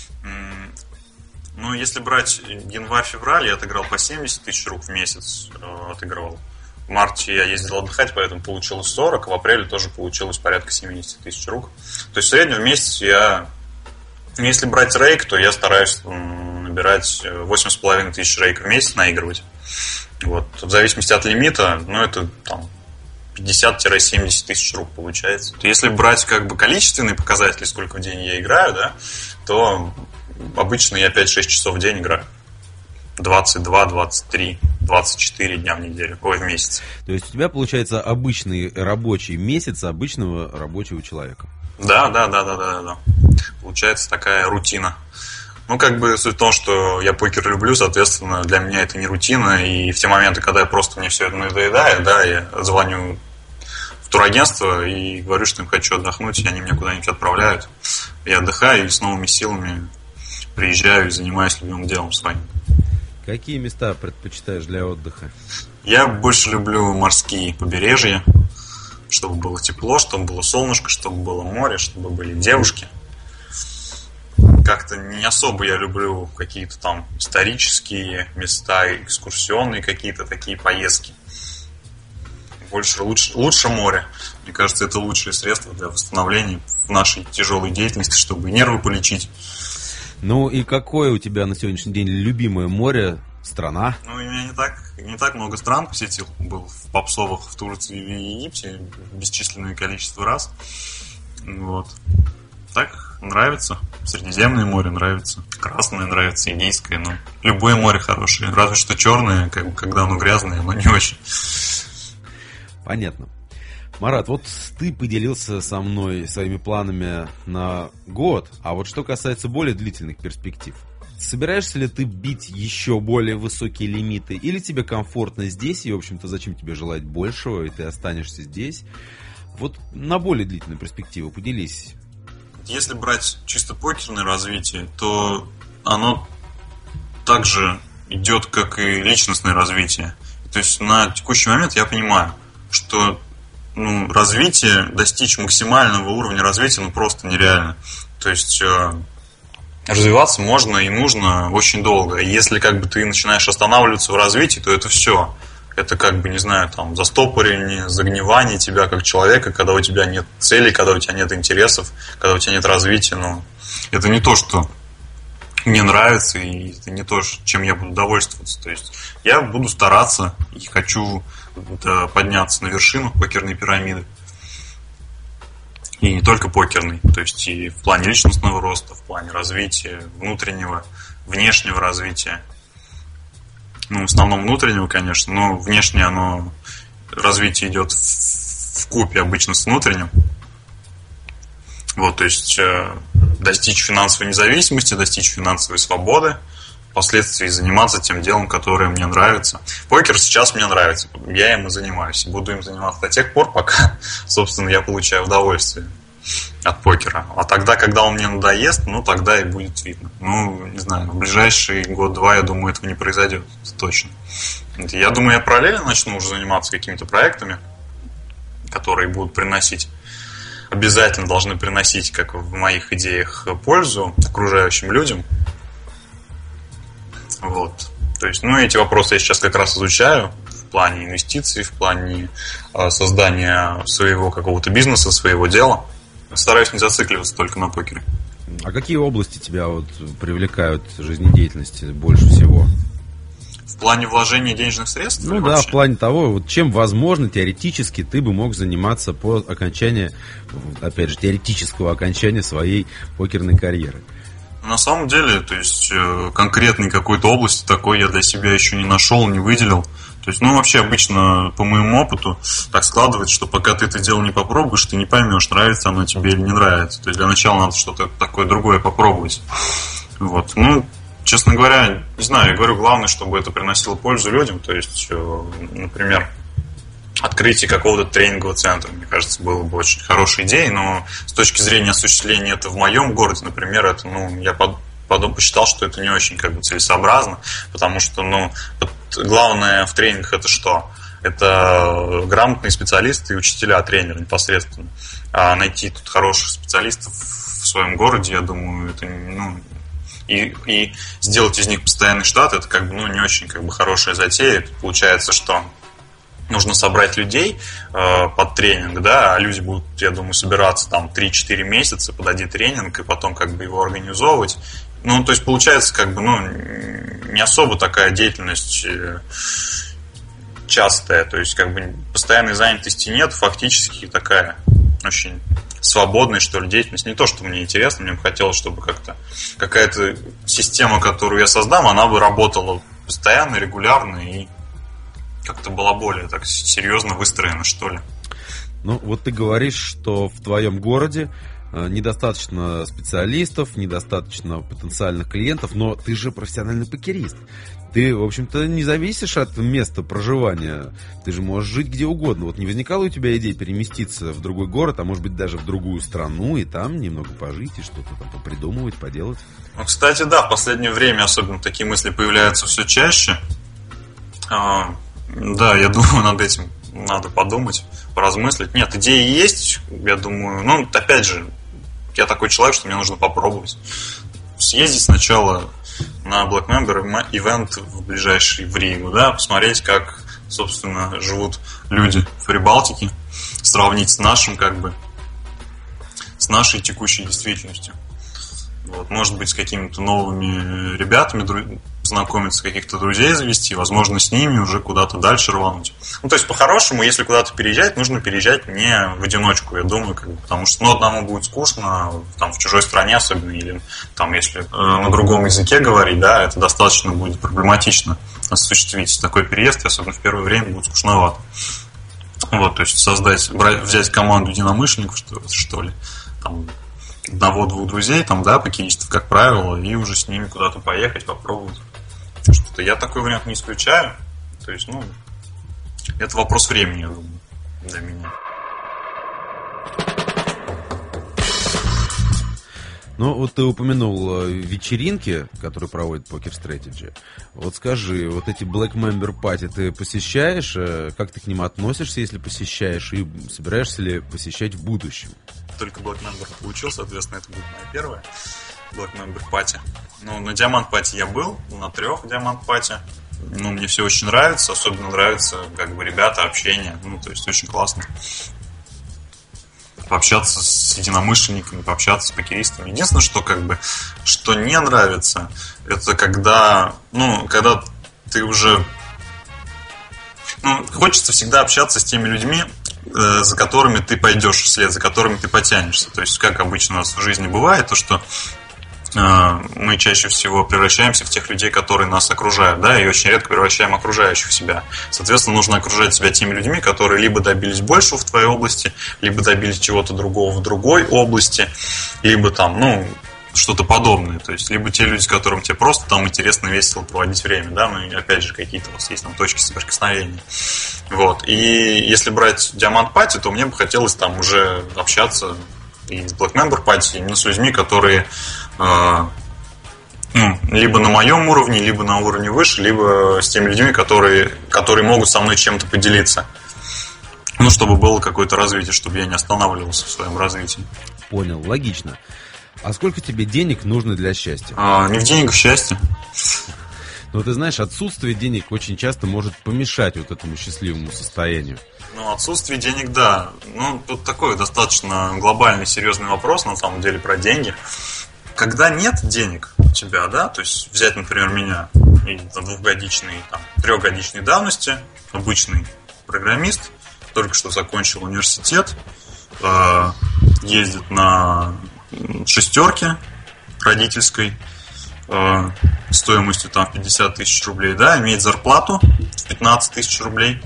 Speaker 2: Ну, если брать январь-февраль, я отыграл по семьдесят тысяч рук в месяц, отыгрывал. В марте я ездил отдыхать, поэтому получилось сорок, а в апреле тоже получилось порядка семьдесят тысяч рук. То есть в среднем в месяц я... Если брать рейк, то я стараюсь набирать восемь с половиной тысяч рейк в месяц, наигрывать. Вот. В зависимости от лимита, ну, это там пятьдесят-семьдесят тысяч рук получается. Если брать как бы количественные показатели, сколько в день я играю, да, то обычно я пять-шесть часов в день играю. двадцать два, двадцать три, двадцать четыре дня в неделю, ой, в месяц.
Speaker 1: То есть у тебя получается обычный рабочий месяц обычного рабочего человека?
Speaker 2: Да, да, да, да, да, да. Получается такая рутина. Ну, как бы суть в том, что я покер люблю, соответственно, для меня это не рутина. И в те моменты, когда я просто мне все это надоедает, да, я звоню в турагентство и говорю, что им хочу отдохнуть, и они меня куда-нибудь отправляют. Я отдыхаю и с новыми силами приезжаю и занимаюсь любимым делом своим.
Speaker 1: Какие места предпочитаешь для отдыха?
Speaker 2: Я больше люблю морские побережья, чтобы было тепло, чтобы было солнышко, чтобы было море, чтобы были девушки. Как-то не особо я люблю какие-то там исторические места, экскурсионные какие-то такие поездки. Больше, лучше, лучше море. Мне кажется, это лучшее средство для восстановления в нашей тяжелой деятельности, чтобы нервы полечить.
Speaker 1: Ну и какое у тебя на сегодняшний день любимое море, страна?
Speaker 2: Ну, я не так, не так много стран посетил. Был в попсовых в Турции и в Египте бесчисленное количество раз. Вот. Так, нравится. Средиземное море нравится. Красное нравится, Эгейское. Ну, любое море хорошее. Разве что черное, как бы, когда оно грязное, но не очень.
Speaker 1: Понятно. Марат, вот ты поделился со мной своими планами на год, а вот что касается более длительных перспектив. Собираешься ли ты бить еще более высокие лимиты, или тебе комфортно здесь, и, в общем-то, зачем тебе желать большего, и ты останешься здесь? Вот на более длительную перспективу поделись.
Speaker 3: Если брать чисто покерное развитие, то оно также идет, как и личностное развитие. То есть на текущий момент я понимаю, что ну, развитие, достичь максимального уровня развития, ну просто нереально. То есть э, развиваться можно и нужно очень долго. И если как бы ты начинаешь останавливаться в развитии, то это все. Это как бы, не знаю, там, застопорение, загнивание тебя как человека, когда у тебя нет целей, когда у тебя нет интересов, когда у тебя нет развития. Ну, это не то, что мне нравится, и это не то, чем я буду довольствоваться. То есть я буду стараться и хочу подняться на вершину покерной пирамиды. И не только покерной, то есть и в плане личностного роста, в плане развития, внутреннего, внешнего развития. Ну, в основном внутреннего, конечно, но внешнее оно, развитие идет в купе обычно с внутренним. Вот, то есть э, достичь финансовой независимости, достичь финансовой свободы, впоследствии заниматься тем делом, которое мне нравится. Покер сейчас мне нравится, я им и занимаюсь. Буду им заниматься до тех пор, пока, собственно, я получаю удовольствие от покера. А тогда, когда он мне надоест, ну, тогда и будет видно. Ну, не знаю, в ближайший год-два, я думаю, этого не произойдет, точно. Я думаю, я параллельно начну уже заниматься какими-то проектами, которые будут приносить, обязательно должны приносить, как в моих идеях, пользу окружающим людям. Вот. То есть, ну, эти вопросы я сейчас как раз изучаю в плане инвестиций, в плане э, создания своего какого-то бизнеса, своего дела. Стараюсь не зацикливаться только на покере.
Speaker 1: А какие области тебя вот привлекают в жизнедеятельности больше всего?
Speaker 3: В плане вложения денежных средств?
Speaker 1: Ну да, вообще? В плане того, вот чем, возможно, теоретически ты бы мог заниматься по окончании, опять же, теоретического окончания своей покерной карьеры.
Speaker 3: На самом деле, то есть конкретной какой-то области такой я для себя еще не нашел, не выделил. То есть, ну, вообще обычно по моему опыту так складывается, что пока ты это дело не попробуешь, ты не поймешь, нравится оно тебе или не нравится. То есть для начала надо что-то такое другое попробовать. Вот. Ну, честно говоря, не знаю, я говорю, главное, чтобы это приносило пользу людям. То есть, например, открытие какого-то тренингового центра, мне кажется, было бы очень хорошей идеей, но с точки зрения осуществления это в моем городе, например, это, ну, я под, потом посчитал, что это не очень как бы целесообразно, потому что, ну, вот главное в тренингах это что? Это грамотные специалисты и учителя, тренеры непосредственно. А найти тут хороших специалистов в своем городе, я думаю, это, ну, и, и сделать из них постоянный штат, это как бы, ну, не очень как бы хорошая затея. Тут получается, что нужно собрать людей э, под тренинг, да, а люди будут, я думаю, собираться там три-четыре месяца под один тренинг и потом как бы его организовывать. Ну, то есть получается как бы, ну, не особо такая деятельность э, частая, то есть как бы постоянной занятости нет, фактически такая очень свободная, что ли, деятельность. Не то, что мне интересно, мне бы хотелось, чтобы как-то какая-то система, которую я создам, она бы работала постоянно, регулярно и как-то была более так серьезно выстроена, что ли.
Speaker 1: Ну, вот ты говоришь, что в твоем городе недостаточно специалистов, недостаточно потенциальных клиентов, но ты же профессиональный покерист. Ты, в общем-то, не зависишь от места проживания. Ты же можешь жить где угодно. Вот не возникала у тебя идея переместиться в другой город, а может быть даже в другую страну, и там немного пожить, и что-то там попридумывать, поделать?
Speaker 3: Ну, кстати, да, в последнее время особенно такие мысли появляются все чаще. Да, я думаю, над этим надо подумать, поразмыслить. Нет, идеи есть, я думаю. Ну, опять же, я такой человек, что мне нужно попробовать. Съездить сначала на Black Member ивент в ближайший в Ригу, да, посмотреть, как, собственно, живут люди в Прибалтике, сравнить с нашим, как бы, с нашей текущей действительностью. Вот, может быть, с какими-то новыми ребятами дру... знакомиться, каких-то друзей завести, возможно, с ними уже куда-то дальше рвануть. Ну, то есть, по-хорошему, если куда-то переезжать, нужно переезжать не в одиночку, я думаю, как бы, потому что, ну, одному будет скучно, там, в чужой стране особенно, или, там, если э, на другом языке говорить, да, это достаточно будет проблематично осуществить такой переезд, и особенно в первое время будет скучновато. Вот, то есть создать, брать, взять команду единомышленников, что, что ли, там, одного-двух друзей, там, да, покеристов, как правило, и уже с ними куда-то поехать, попробовать. Что-то я такой вариант не исключаю. То есть, ну, это вопрос времени, я думаю, для меня.
Speaker 1: Ну, вот ты упомянул вечеринки, которые проводит Poker Strategy. Вот скажи, вот эти Black Member Party ты посещаешь? Как ты к ним относишься, если посещаешь? И собираешься ли посещать в будущем?
Speaker 3: Только Black Member получил, соответственно, это будет моя первая Black Member Party. Ну, на Diamond Party я был, на трех Diamond Party. Ну, мне все очень нравится, особенно нравится, как бы, ребята, общение. Ну, то есть, очень классно пообщаться с единомышленниками, пообщаться с покеристами. Единственное, что как бы, что не нравится, это когда, ну, когда ты уже, ну, хочется всегда общаться с теми людьми, э, за которыми ты пойдешь вслед, за которыми ты потянешься. То есть, как обычно у нас в жизни бывает, то, что э, мы чаще всего превращаемся в тех людей, которые нас окружают, да, и очень редко превращаем окружающих в себя. Соответственно, нужно окружать себя теми людьми, которые либо добились большего в твоей области, либо добились чего-то другого в другой области, либо там, ну, что-то подобное. То есть, либо те люди, с которыми тебе просто там интересно, весело проводить время, да, ну, и опять же, какие-то у вас есть там точки соприкосновения. Вот. И если брать Diamond Party, то мне бы хотелось там уже общаться и с Black Member Party, именно с людьми, которые э, ну, либо на моем уровне, либо на уровне выше, либо с теми людьми, которые, которые могут со мной чем-то поделиться. Ну, чтобы было какое-то развитие, чтобы я не останавливался в своем развитии.
Speaker 1: Понял, логично. А сколько тебе денег нужно для счастья?
Speaker 3: А, не в деньгах счастье.
Speaker 1: Ну, ты знаешь, отсутствие денег очень часто может помешать вот этому счастливому состоянию.
Speaker 3: Ну, отсутствие денег, да. Ну, тут такой достаточно глобальный, серьезный вопрос, на самом деле, про деньги. Когда нет денег у тебя, да, то есть взять, например, меня, двухгодичной, там, трехгодичной давности, обычный программист, только что закончил университет, э, ездит на шестерке родительской, э, стоимостью там пятьдесят тысяч рублей, да, имеет зарплату в пятнадцать тысяч рублей.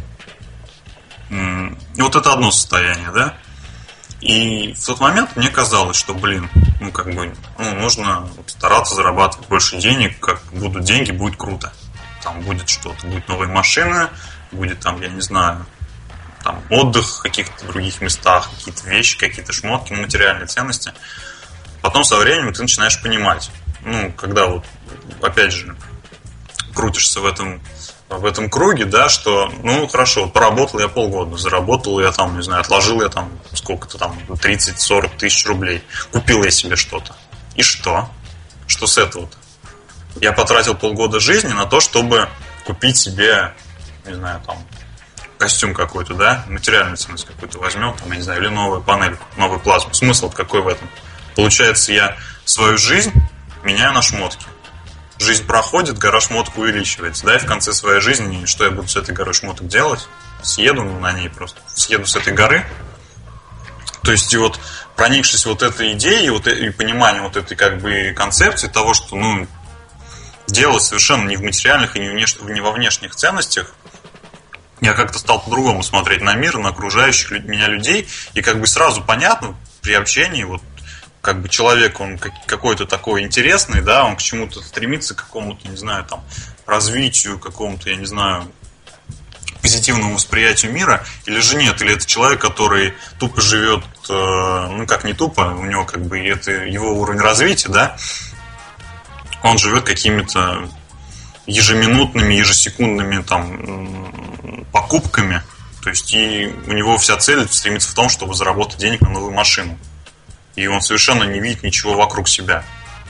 Speaker 3: И вот это одно состояние, да. И в тот момент мне казалось, что, блин, ну как бы, ну, нужно стараться зарабатывать больше денег, как будут деньги, будет круто. Там будет что-то, будет новая машина, будет там, я не знаю, там отдых в каких-то других местах, какие-то вещи, какие-то шмотки, материальные ценности. Потом со временем ты начинаешь понимать, ну, когда вот, опять же, крутишься в этом, в этом круге, да, что, ну, хорошо, поработал я полгода, заработал я там, не знаю, отложил я там сколько-то там, тридцать-сорок тысяч рублей, купил я себе что-то. И что? Что с этого-то? Я потратил полгода жизни на то, чтобы купить себе, не знаю, там, костюм какой-то, да, материальную ценность какую-то возьмем, там, я не знаю, или новую панельку, новую плазму. Смысл какой в этом? Получается, я свою жизнь меняю на шмотки. Жизнь проходит, гора шмоток увеличивается, да, и в конце своей жизни, что я буду с этой горой шмоток делать? Съеду на ней просто, съеду с этой горы. То есть, и вот, проникшись вот этой идеей, вот, и пониманием вот этой, как бы, концепции того, что, ну, дело совершенно не в материальных и не, внеш... не во внешних ценностях, я как-то стал по-другому смотреть на мир, на окружающих меня людей, и как бы сразу понятно при общении, вот, как бы человек, он какой-то такой интересный, да, он к чему-то стремится, к какому-то, не знаю, там, развитию, какому-то, я не знаю, позитивному восприятию мира, или же нет, или это человек, который тупо живет, э, ну, как не тупо, у него как бы это его уровень развития, да, он живет какими-то ежеминутными, ежесекундными там покупками, то есть и у него вся цель стремится в том, чтобы заработать денег на новую машину. И он совершенно не видит ничего вокруг себя.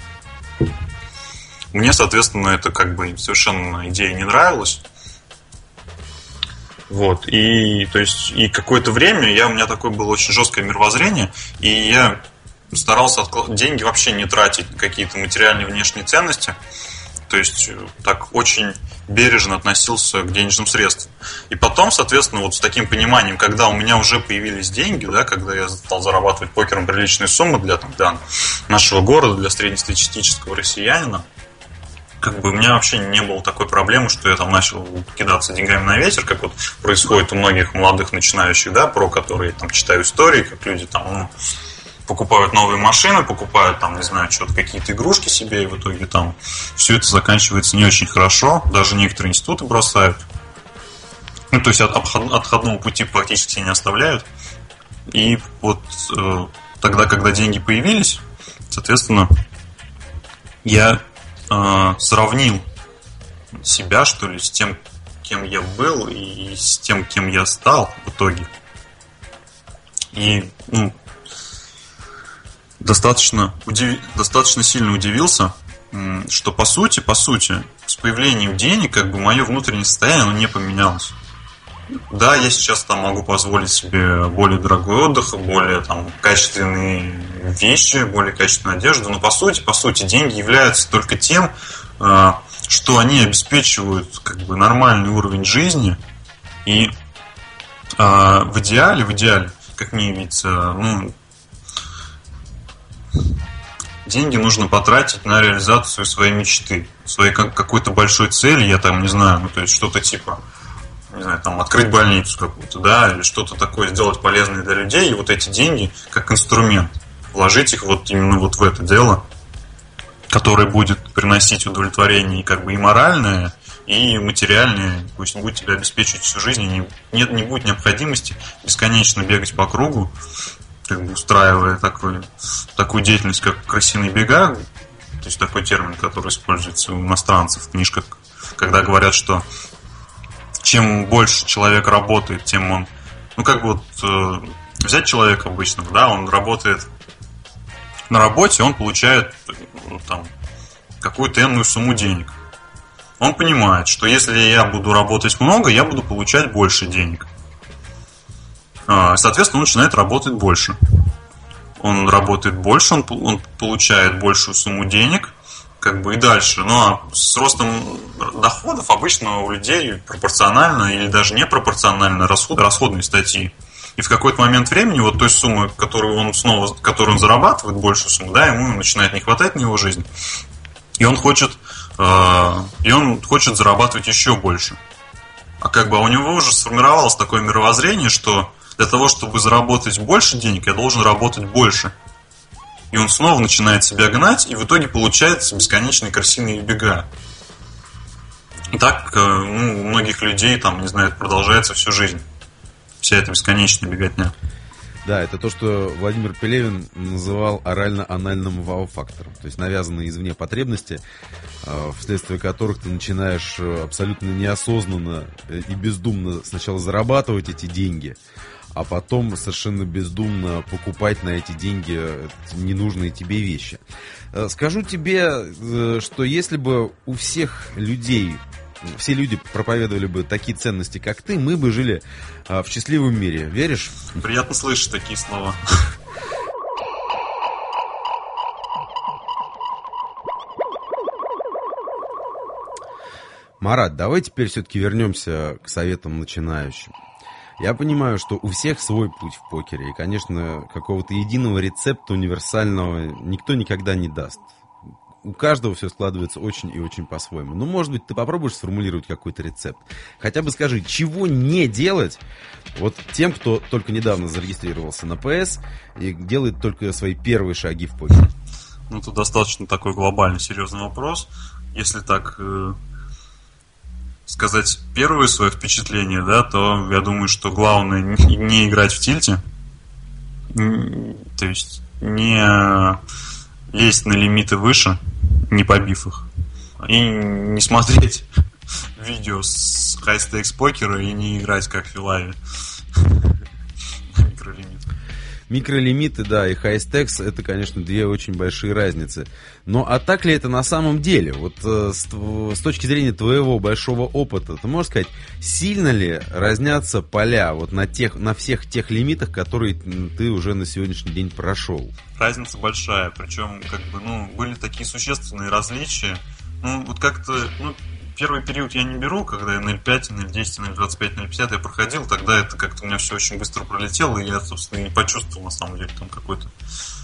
Speaker 3: Мне, соответственно, это как бы совершенно идея не нравилась. Вот. И, то есть, и какое-то время я, у меня такое было очень жесткое мировоззрение, и я старался отклад... деньги вообще не тратить на какие-то материальные внешние ценности. То есть, так очень бережно относился к денежным средствам. И потом, соответственно, вот с таким пониманием, когда у меня уже появились деньги, да, когда я стал зарабатывать покером приличные суммы для, там, для нашего города, для среднестатистического россиянина, как бы у меня вообще не было такой проблемы, что я там начал кидаться деньгами на ветер, как вот происходит у многих молодых начинающих, да, про которые там читаю истории, как люди там, ну, покупают новые машины, покупают там, не знаю, что-то, какие-то игрушки себе, и в итоге там все это заканчивается не очень хорошо, даже некоторые институты бросают. Ну, то есть от отходного пути практически не оставляют. И вот э, тогда, когда деньги появились, соответственно, я э, сравнил себя, что ли, с тем, кем я был, и с тем, кем я стал в итоге. И, ну, достаточно, удив... достаточно сильно удивился, что по сути, по сути, с появлением денег, как бы, мое внутреннее состояние, оно не поменялось. Да, я сейчас там могу позволить себе более дорогой отдых, более там качественные вещи, более качественную одежду, но по сути, по сути, деньги являются только тем, что они обеспечивают как бы нормальный уровень жизни, и в идеале, в идеале, как мне видится, ну, деньги нужно потратить на реализацию своей мечты, своей какой-то большой цели, я там не знаю, ну то есть что-то типа, не знаю, там открыть больницу какую-то, да, или что-то такое сделать полезное для людей, и вот эти деньги как инструмент, вложить их вот именно вот в это дело, которое будет приносить удовлетворение и как бы и моральное, и материальное, пусть будет тебя обеспечивать всю жизнь, и не, нет, не будет необходимости бесконечно бегать по кругу, как бы устраивая такой, такую деятельность, как крысиные бега, то есть такой термин, который используется у иностранцев в книжках, когда говорят, что чем больше человек работает, тем он, ну как бы вот э, взять человека обычного, да, он работает на работе, он получает, ну, там, какую-то энную сумму денег. Он понимает, что если я буду работать много, я буду получать больше денег. Соответственно, он начинает работать больше. Он работает больше, он, он получает большую сумму денег, как бы и дальше. Ну а с ростом доходов обычно у людей пропорционально или даже непропорционально расход, расходные статьи. И в какой-то момент времени вот той суммы, которую он снова, которую он зарабатывает, большую сумму, да, ему начинает не хватать на его жизнь. И он хочет, э, и он хочет зарабатывать еще больше. А как бы у него уже сформировалось такое мировоззрение, что для того, чтобы заработать больше денег, я должен работать больше. И он снова начинает себя гнать, и в итоге получается бесконечные крысиные бега. И так, ну, у многих людей, там, не знаю, это продолжается всю жизнь. Вся эта бесконечная беготня.
Speaker 1: Да, это то, что Владимир Пелевин называл орально-анальным вау-фактором. То есть навязанные извне потребности, вследствие которых ты начинаешь абсолютно неосознанно и бездумно сначала зарабатывать эти деньги, а потом совершенно бездумно покупать на эти деньги ненужные тебе вещи. Скажу тебе, что если бы у всех людей, все люди проповедовали бы такие ценности, как ты, мы бы жили в счастливом мире. Веришь?
Speaker 3: Приятно слышать такие слова.
Speaker 1: Марат, давай теперь все-таки вернемся к советам начинающим. Я понимаю, что у всех свой путь в покере, и, конечно, какого-то единого рецепта универсального никто никогда не даст. У каждого все складывается очень и очень по-своему. Ну, может быть, ты попробуешь сформулировать какой-то рецепт. Хотя бы скажи, чего не делать вот тем, кто только недавно зарегистрировался на ПС и делает только свои первые шаги в покере.
Speaker 3: Ну, это достаточно такой глобальный, серьезный вопрос. Если так э, сказать первое свое впечатление, да, то я думаю, что главное не, не играть в тильте. То есть не лезть на лимиты выше, не побив их. И не смотреть видео с хай-стейкс покера и не играть как в Филаве. Микролимиты.
Speaker 1: Микролимиты, да, и хай-стейкс — это, конечно, две очень большие разницы. Но а так ли это на самом деле? Вот э, с, с точки зрения твоего большого опыта, ты можешь сказать, сильно ли разнятся поля вот на, тех, на всех тех лимитах, которые ты уже на сегодняшний день прошел?
Speaker 3: Разница большая, причем как бы, ну, были такие существенные различия. Ну, вот как-то, ну, первый период я не беру, когда эн эл пять, эн эл десять, эн эл двадцать пять, эн эл пятьдесят я проходил, тогда это как-то у меня все очень быстро пролетело, и я, собственно, и не почувствовал, на самом деле, там какой-то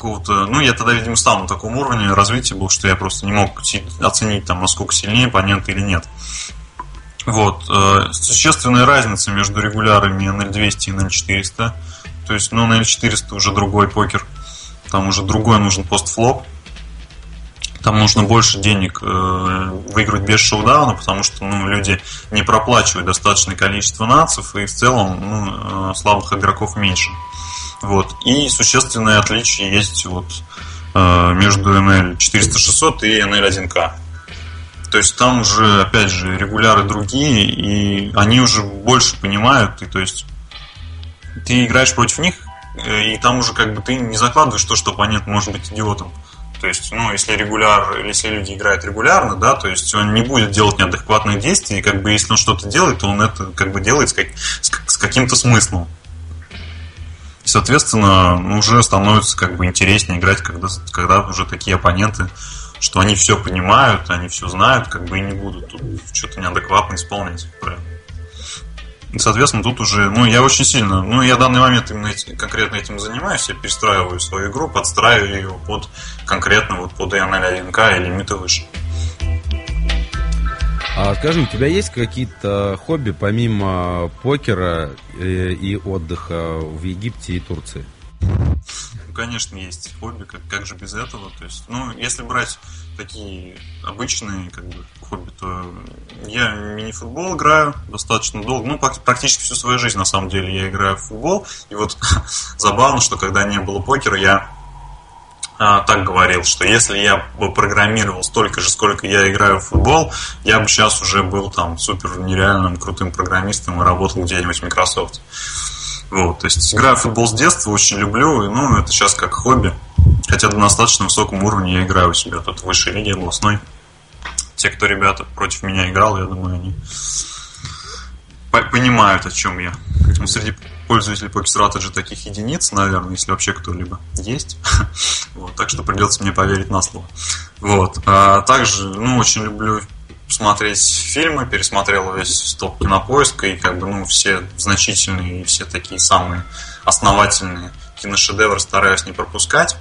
Speaker 3: какого-то... Ну, я тогда, видимо, стал на таком уровне развития был, что я просто не мог оценить, там, насколько сильнее оппонент или нет. Вот. Существенная разница между регулярами эн эл двести и эн эл четыреста. То есть, ну, эн эл четыреста уже другой покер. Там уже другой нужен постфлоп. Там нужно больше денег э, выиграть без шоудауна, потому что ну, люди не проплачивают достаточное количество нацев, и в целом ну, э, слабых игроков меньше. Вот. И существенное отличие есть вот, э, между эн эл четыреста шестьсот и эн эл один ка. То есть там уже, опять же, регуляры другие, и они уже больше понимают, и то есть ты играешь против них, и там уже как бы ты не закладываешь то, что оппонент может быть идиотом. То есть, ну, если регуляр, если люди играют регулярно, да, то есть он не будет делать неадекватных действий, и как бы если он что-то делает, то он это как бы делает с, как, с каким-то смыслом. И, соответственно, ну, уже становится как бы интереснее играть, когда, когда уже такие оппоненты, что они все понимают, они все знают, как бы и не будут тут что-то неадекватно исполнять. Правильно. И, соответственно, тут уже, ну, я очень сильно, ну, я в данный момент именно этим, конкретно этим занимаюсь, я перестраиваю свою игру, подстраиваю ее под конкретно вот под эн эл один ка и лимиты выше.
Speaker 1: А скажи, у тебя есть какие-то хобби помимо покера и отдыха в Египте и Турции?
Speaker 3: Ну, конечно, есть хобби, как, как же без этого. То есть, ну, если брать такие обычные как бы, хобби, то я мини-футбол играю достаточно долго. Ну, практически всю свою жизнь, на самом деле, я играю в футбол. И вот забавно, что когда не было покера, я а, так говорил, что если я бы программировал столько же, сколько я играю в футбол, я бы сейчас уже был там супер нереальным крутым программистом и работал где-нибудь в Microsoft. Вот, то есть играю в футбол с детства, очень люблю, и, ну, это сейчас как хобби. Хотя на достаточно высоком уровне я играю у себя тут в высшей лиге областной. Те, кто ребята против меня играл, я думаю, они понимают, о чем я. Ну, среди пользователей PokerStrategy таких единиц, наверное, если вообще кто-либо есть. Вот, так что придется мне поверить на слово. Вот. А также, ну, очень люблю смотреть фильмы, пересмотрел весь топ Кинопоиска, и как бы, ну, все значительные и все такие самые основательные киношедевры стараюсь не пропускать.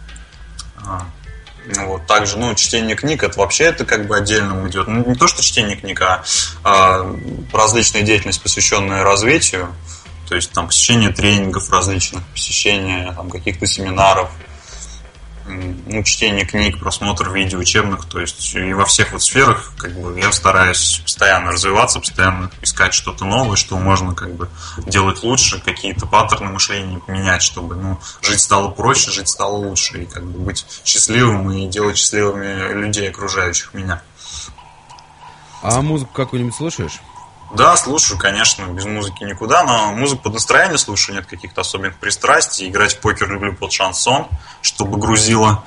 Speaker 3: Вот. Также, ну, чтение книг, это вообще это как бы отдельно идет. Ну, не то, что чтение книг, а, а различная деятельность, посвященная развитию. То есть там посещение тренингов различных, посещение там, каких-то семинаров, ну, чтение книг, просмотр видео учебных, то есть и во всех вот сферах как бы я стараюсь постоянно развиваться, постоянно искать что-то новое, что можно как бы делать лучше, какие-то паттерны мышления менять, чтобы ну, жить стало проще, жить стало лучше, и как бы быть счастливым и делать счастливыми людей, окружающих меня.
Speaker 1: А музыку какую-нибудь слушаешь?
Speaker 3: Да, слушаю, конечно, без музыки никуда, но музыку под настроение слушаю, нет каких-то особенных пристрастий. Играть в покер люблю под шансон, чтобы грузило.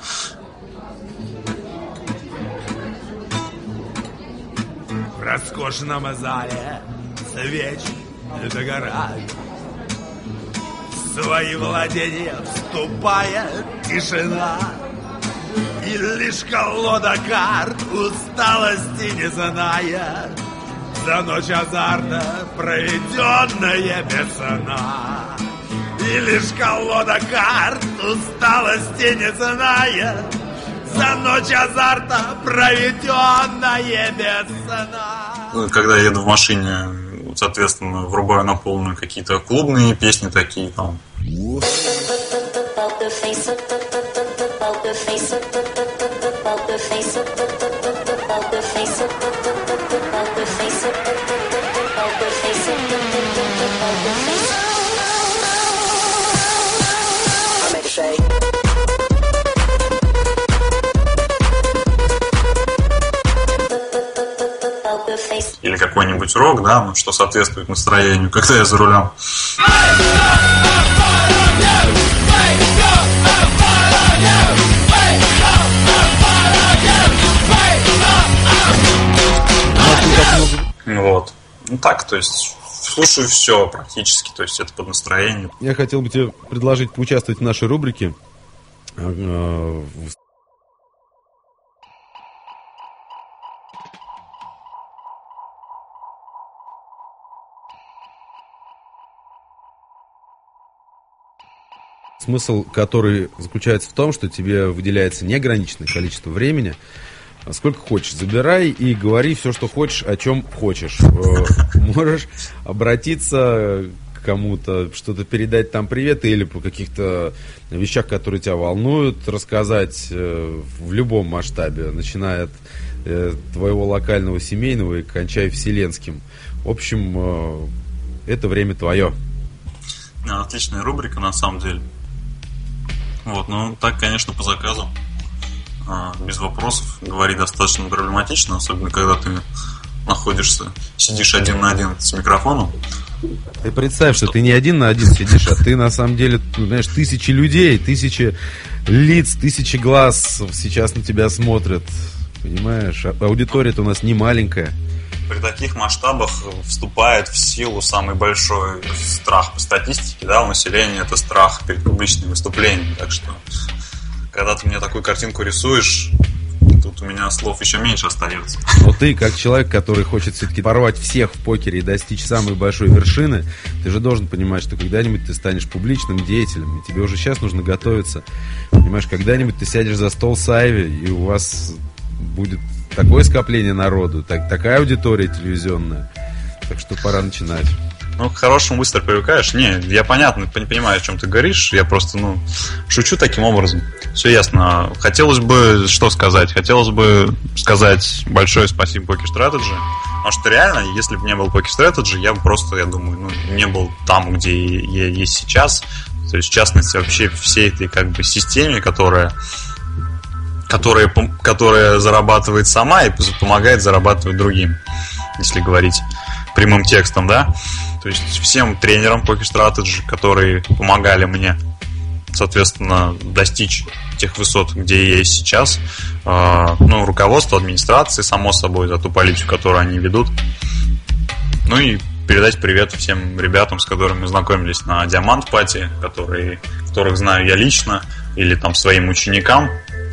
Speaker 4: В роскошном зале свечи догорают, в свои владения вступает тишина, и лишь колода карт усталости не знает. За ночь азарта, проведенная без сна, и лишь колода карт усталости не знает. За ночь азарта, проведенная без сна.
Speaker 3: Когда я еду в машине, соответственно, врубаю на полную какие-то клубные песни такие там. Или какой-нибудь рок, да, ну, что соответствует настроению, когда я за рулем. Вот. Ну так, то есть слушаю все практически, то есть это под настроение.
Speaker 1: Я хотел бы тебе предложить поучаствовать в нашей рубрике. смысл, который заключается в том, что тебе выделяется неограниченное количество времени, сколько хочешь. Забирай и говори все, что хочешь, о чем хочешь. Можешь обратиться к кому-то, что-то передать там привет или по каких-то вещах, которые тебя волнуют, рассказать в любом масштабе, начиная от твоего локального семейного и кончая вселенским. В общем, это время твое.
Speaker 3: Отличная рубрика, на самом деле. Вот, ну, так, конечно, по заказу. Без вопросов. Говорить достаточно проблематично, особенно когда ты находишься, сидишь один на один с микрофоном.
Speaker 1: Ты представь, что, что ты не один на один сидишь, а ты на самом деле, ну, знаешь, тысячи людей, тысячи лиц, тысячи глаз сейчас на тебя смотрят. Понимаешь? Аудитория-то у нас не маленькая.
Speaker 3: При таких масштабах вступает в силу самый большой страх по статистике, да, у населения это страх перед публичным выступлением. Так что, когда ты мне такую картинку рисуешь, тут у меня слов еще меньше остается.
Speaker 1: Но ты, как человек, который хочет все-таки порвать всех в покере и достичь самой большой вершины, ты же должен понимать, что когда-нибудь ты станешь публичным деятелем, и тебе уже сейчас нужно готовиться. Понимаешь, когда-нибудь ты сядешь за стол с Айви, и у вас будет такое скопление народу, так, такая аудитория телевизионная. Так что пора начинать.
Speaker 3: Ну, к хорошему быстро привыкаешь. Не, я понятно, не понимаю, о чем ты говоришь. Я просто, ну, шучу таким образом. Все ясно. Хотелось бы, что сказать? Хотелось бы сказать большое спасибо Poker Strategy. Потому что реально, если бы не был Poker Strategy, я бы просто, я думаю, ну, не был там, где я есть сейчас. То есть, в частности, вообще всей этой, как бы, системе, которая... Которая, которая зарабатывает сама и помогает зарабатывать другим, если говорить прямым текстом, да. То есть всем тренерам Poker Strategy, которые помогали мне, соответственно, достичь тех высот, где я есть сейчас, э, ну, руководство, администрации, само собой, за ту политику, которую они ведут. Ну и передать привет всем ребятам, с которыми мы знакомились на Diamond Party, которые, которых знаю я лично, или там своим ученикам.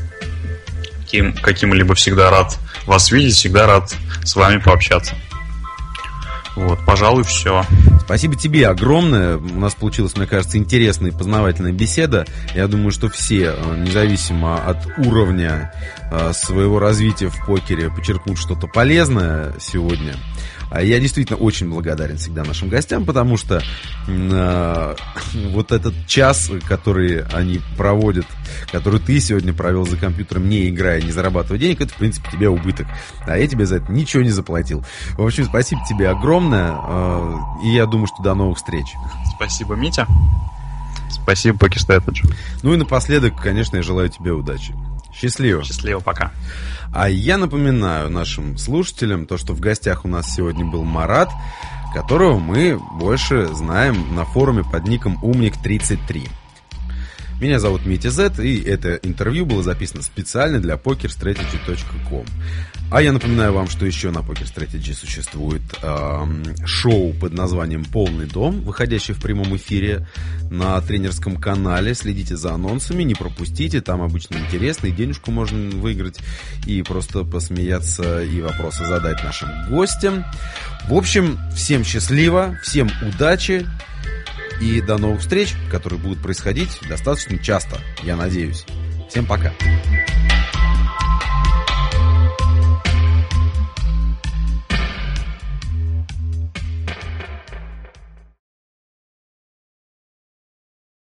Speaker 3: Каким, каким-либо всегда рад вас видеть, всегда рад с вами пообщаться. Вот, пожалуй, все.
Speaker 1: Спасибо тебе огромное. У нас получилась, мне кажется, интересная и познавательная беседа. Я думаю, что все, независимо от уровня своего развития в покере, почерпнут что-то полезное сегодня. Я действительно очень благодарен всегда нашим гостям, потому что э, вот этот час, который они проводят, который ты сегодня провел за компьютером, не играя, не зарабатывая денег, это, в принципе, тебе убыток. А я тебе за это ничего не заплатил. В общем, спасибо тебе огромное, э, и я думаю, что до новых встреч.
Speaker 3: Спасибо, Митя. Спасибо, Poker Strategy.
Speaker 1: Ну и напоследок, конечно, я желаю тебе удачи. Счастливо.
Speaker 3: Счастливо, пока.
Speaker 1: А я напоминаю нашим слушателям то, что в гостях у нас сегодня был Марат, которого мы больше знаем на форуме под ником умник тридцать три. Меня зовут Митя Зет, и это интервью было записано специально для покер стратеджи точка ком. А я напоминаю вам, что еще на Poker Strategy существует э, шоу под названием «Полный дом», выходящее в прямом эфире на тренерском канале. Следите за анонсами, не пропустите, там обычно интересно, и денежку можно выиграть, и просто посмеяться, и вопросы задать нашим гостям. В общем, всем счастливо, всем удачи, и до новых встреч, которые будут происходить достаточно часто, я надеюсь. Всем пока.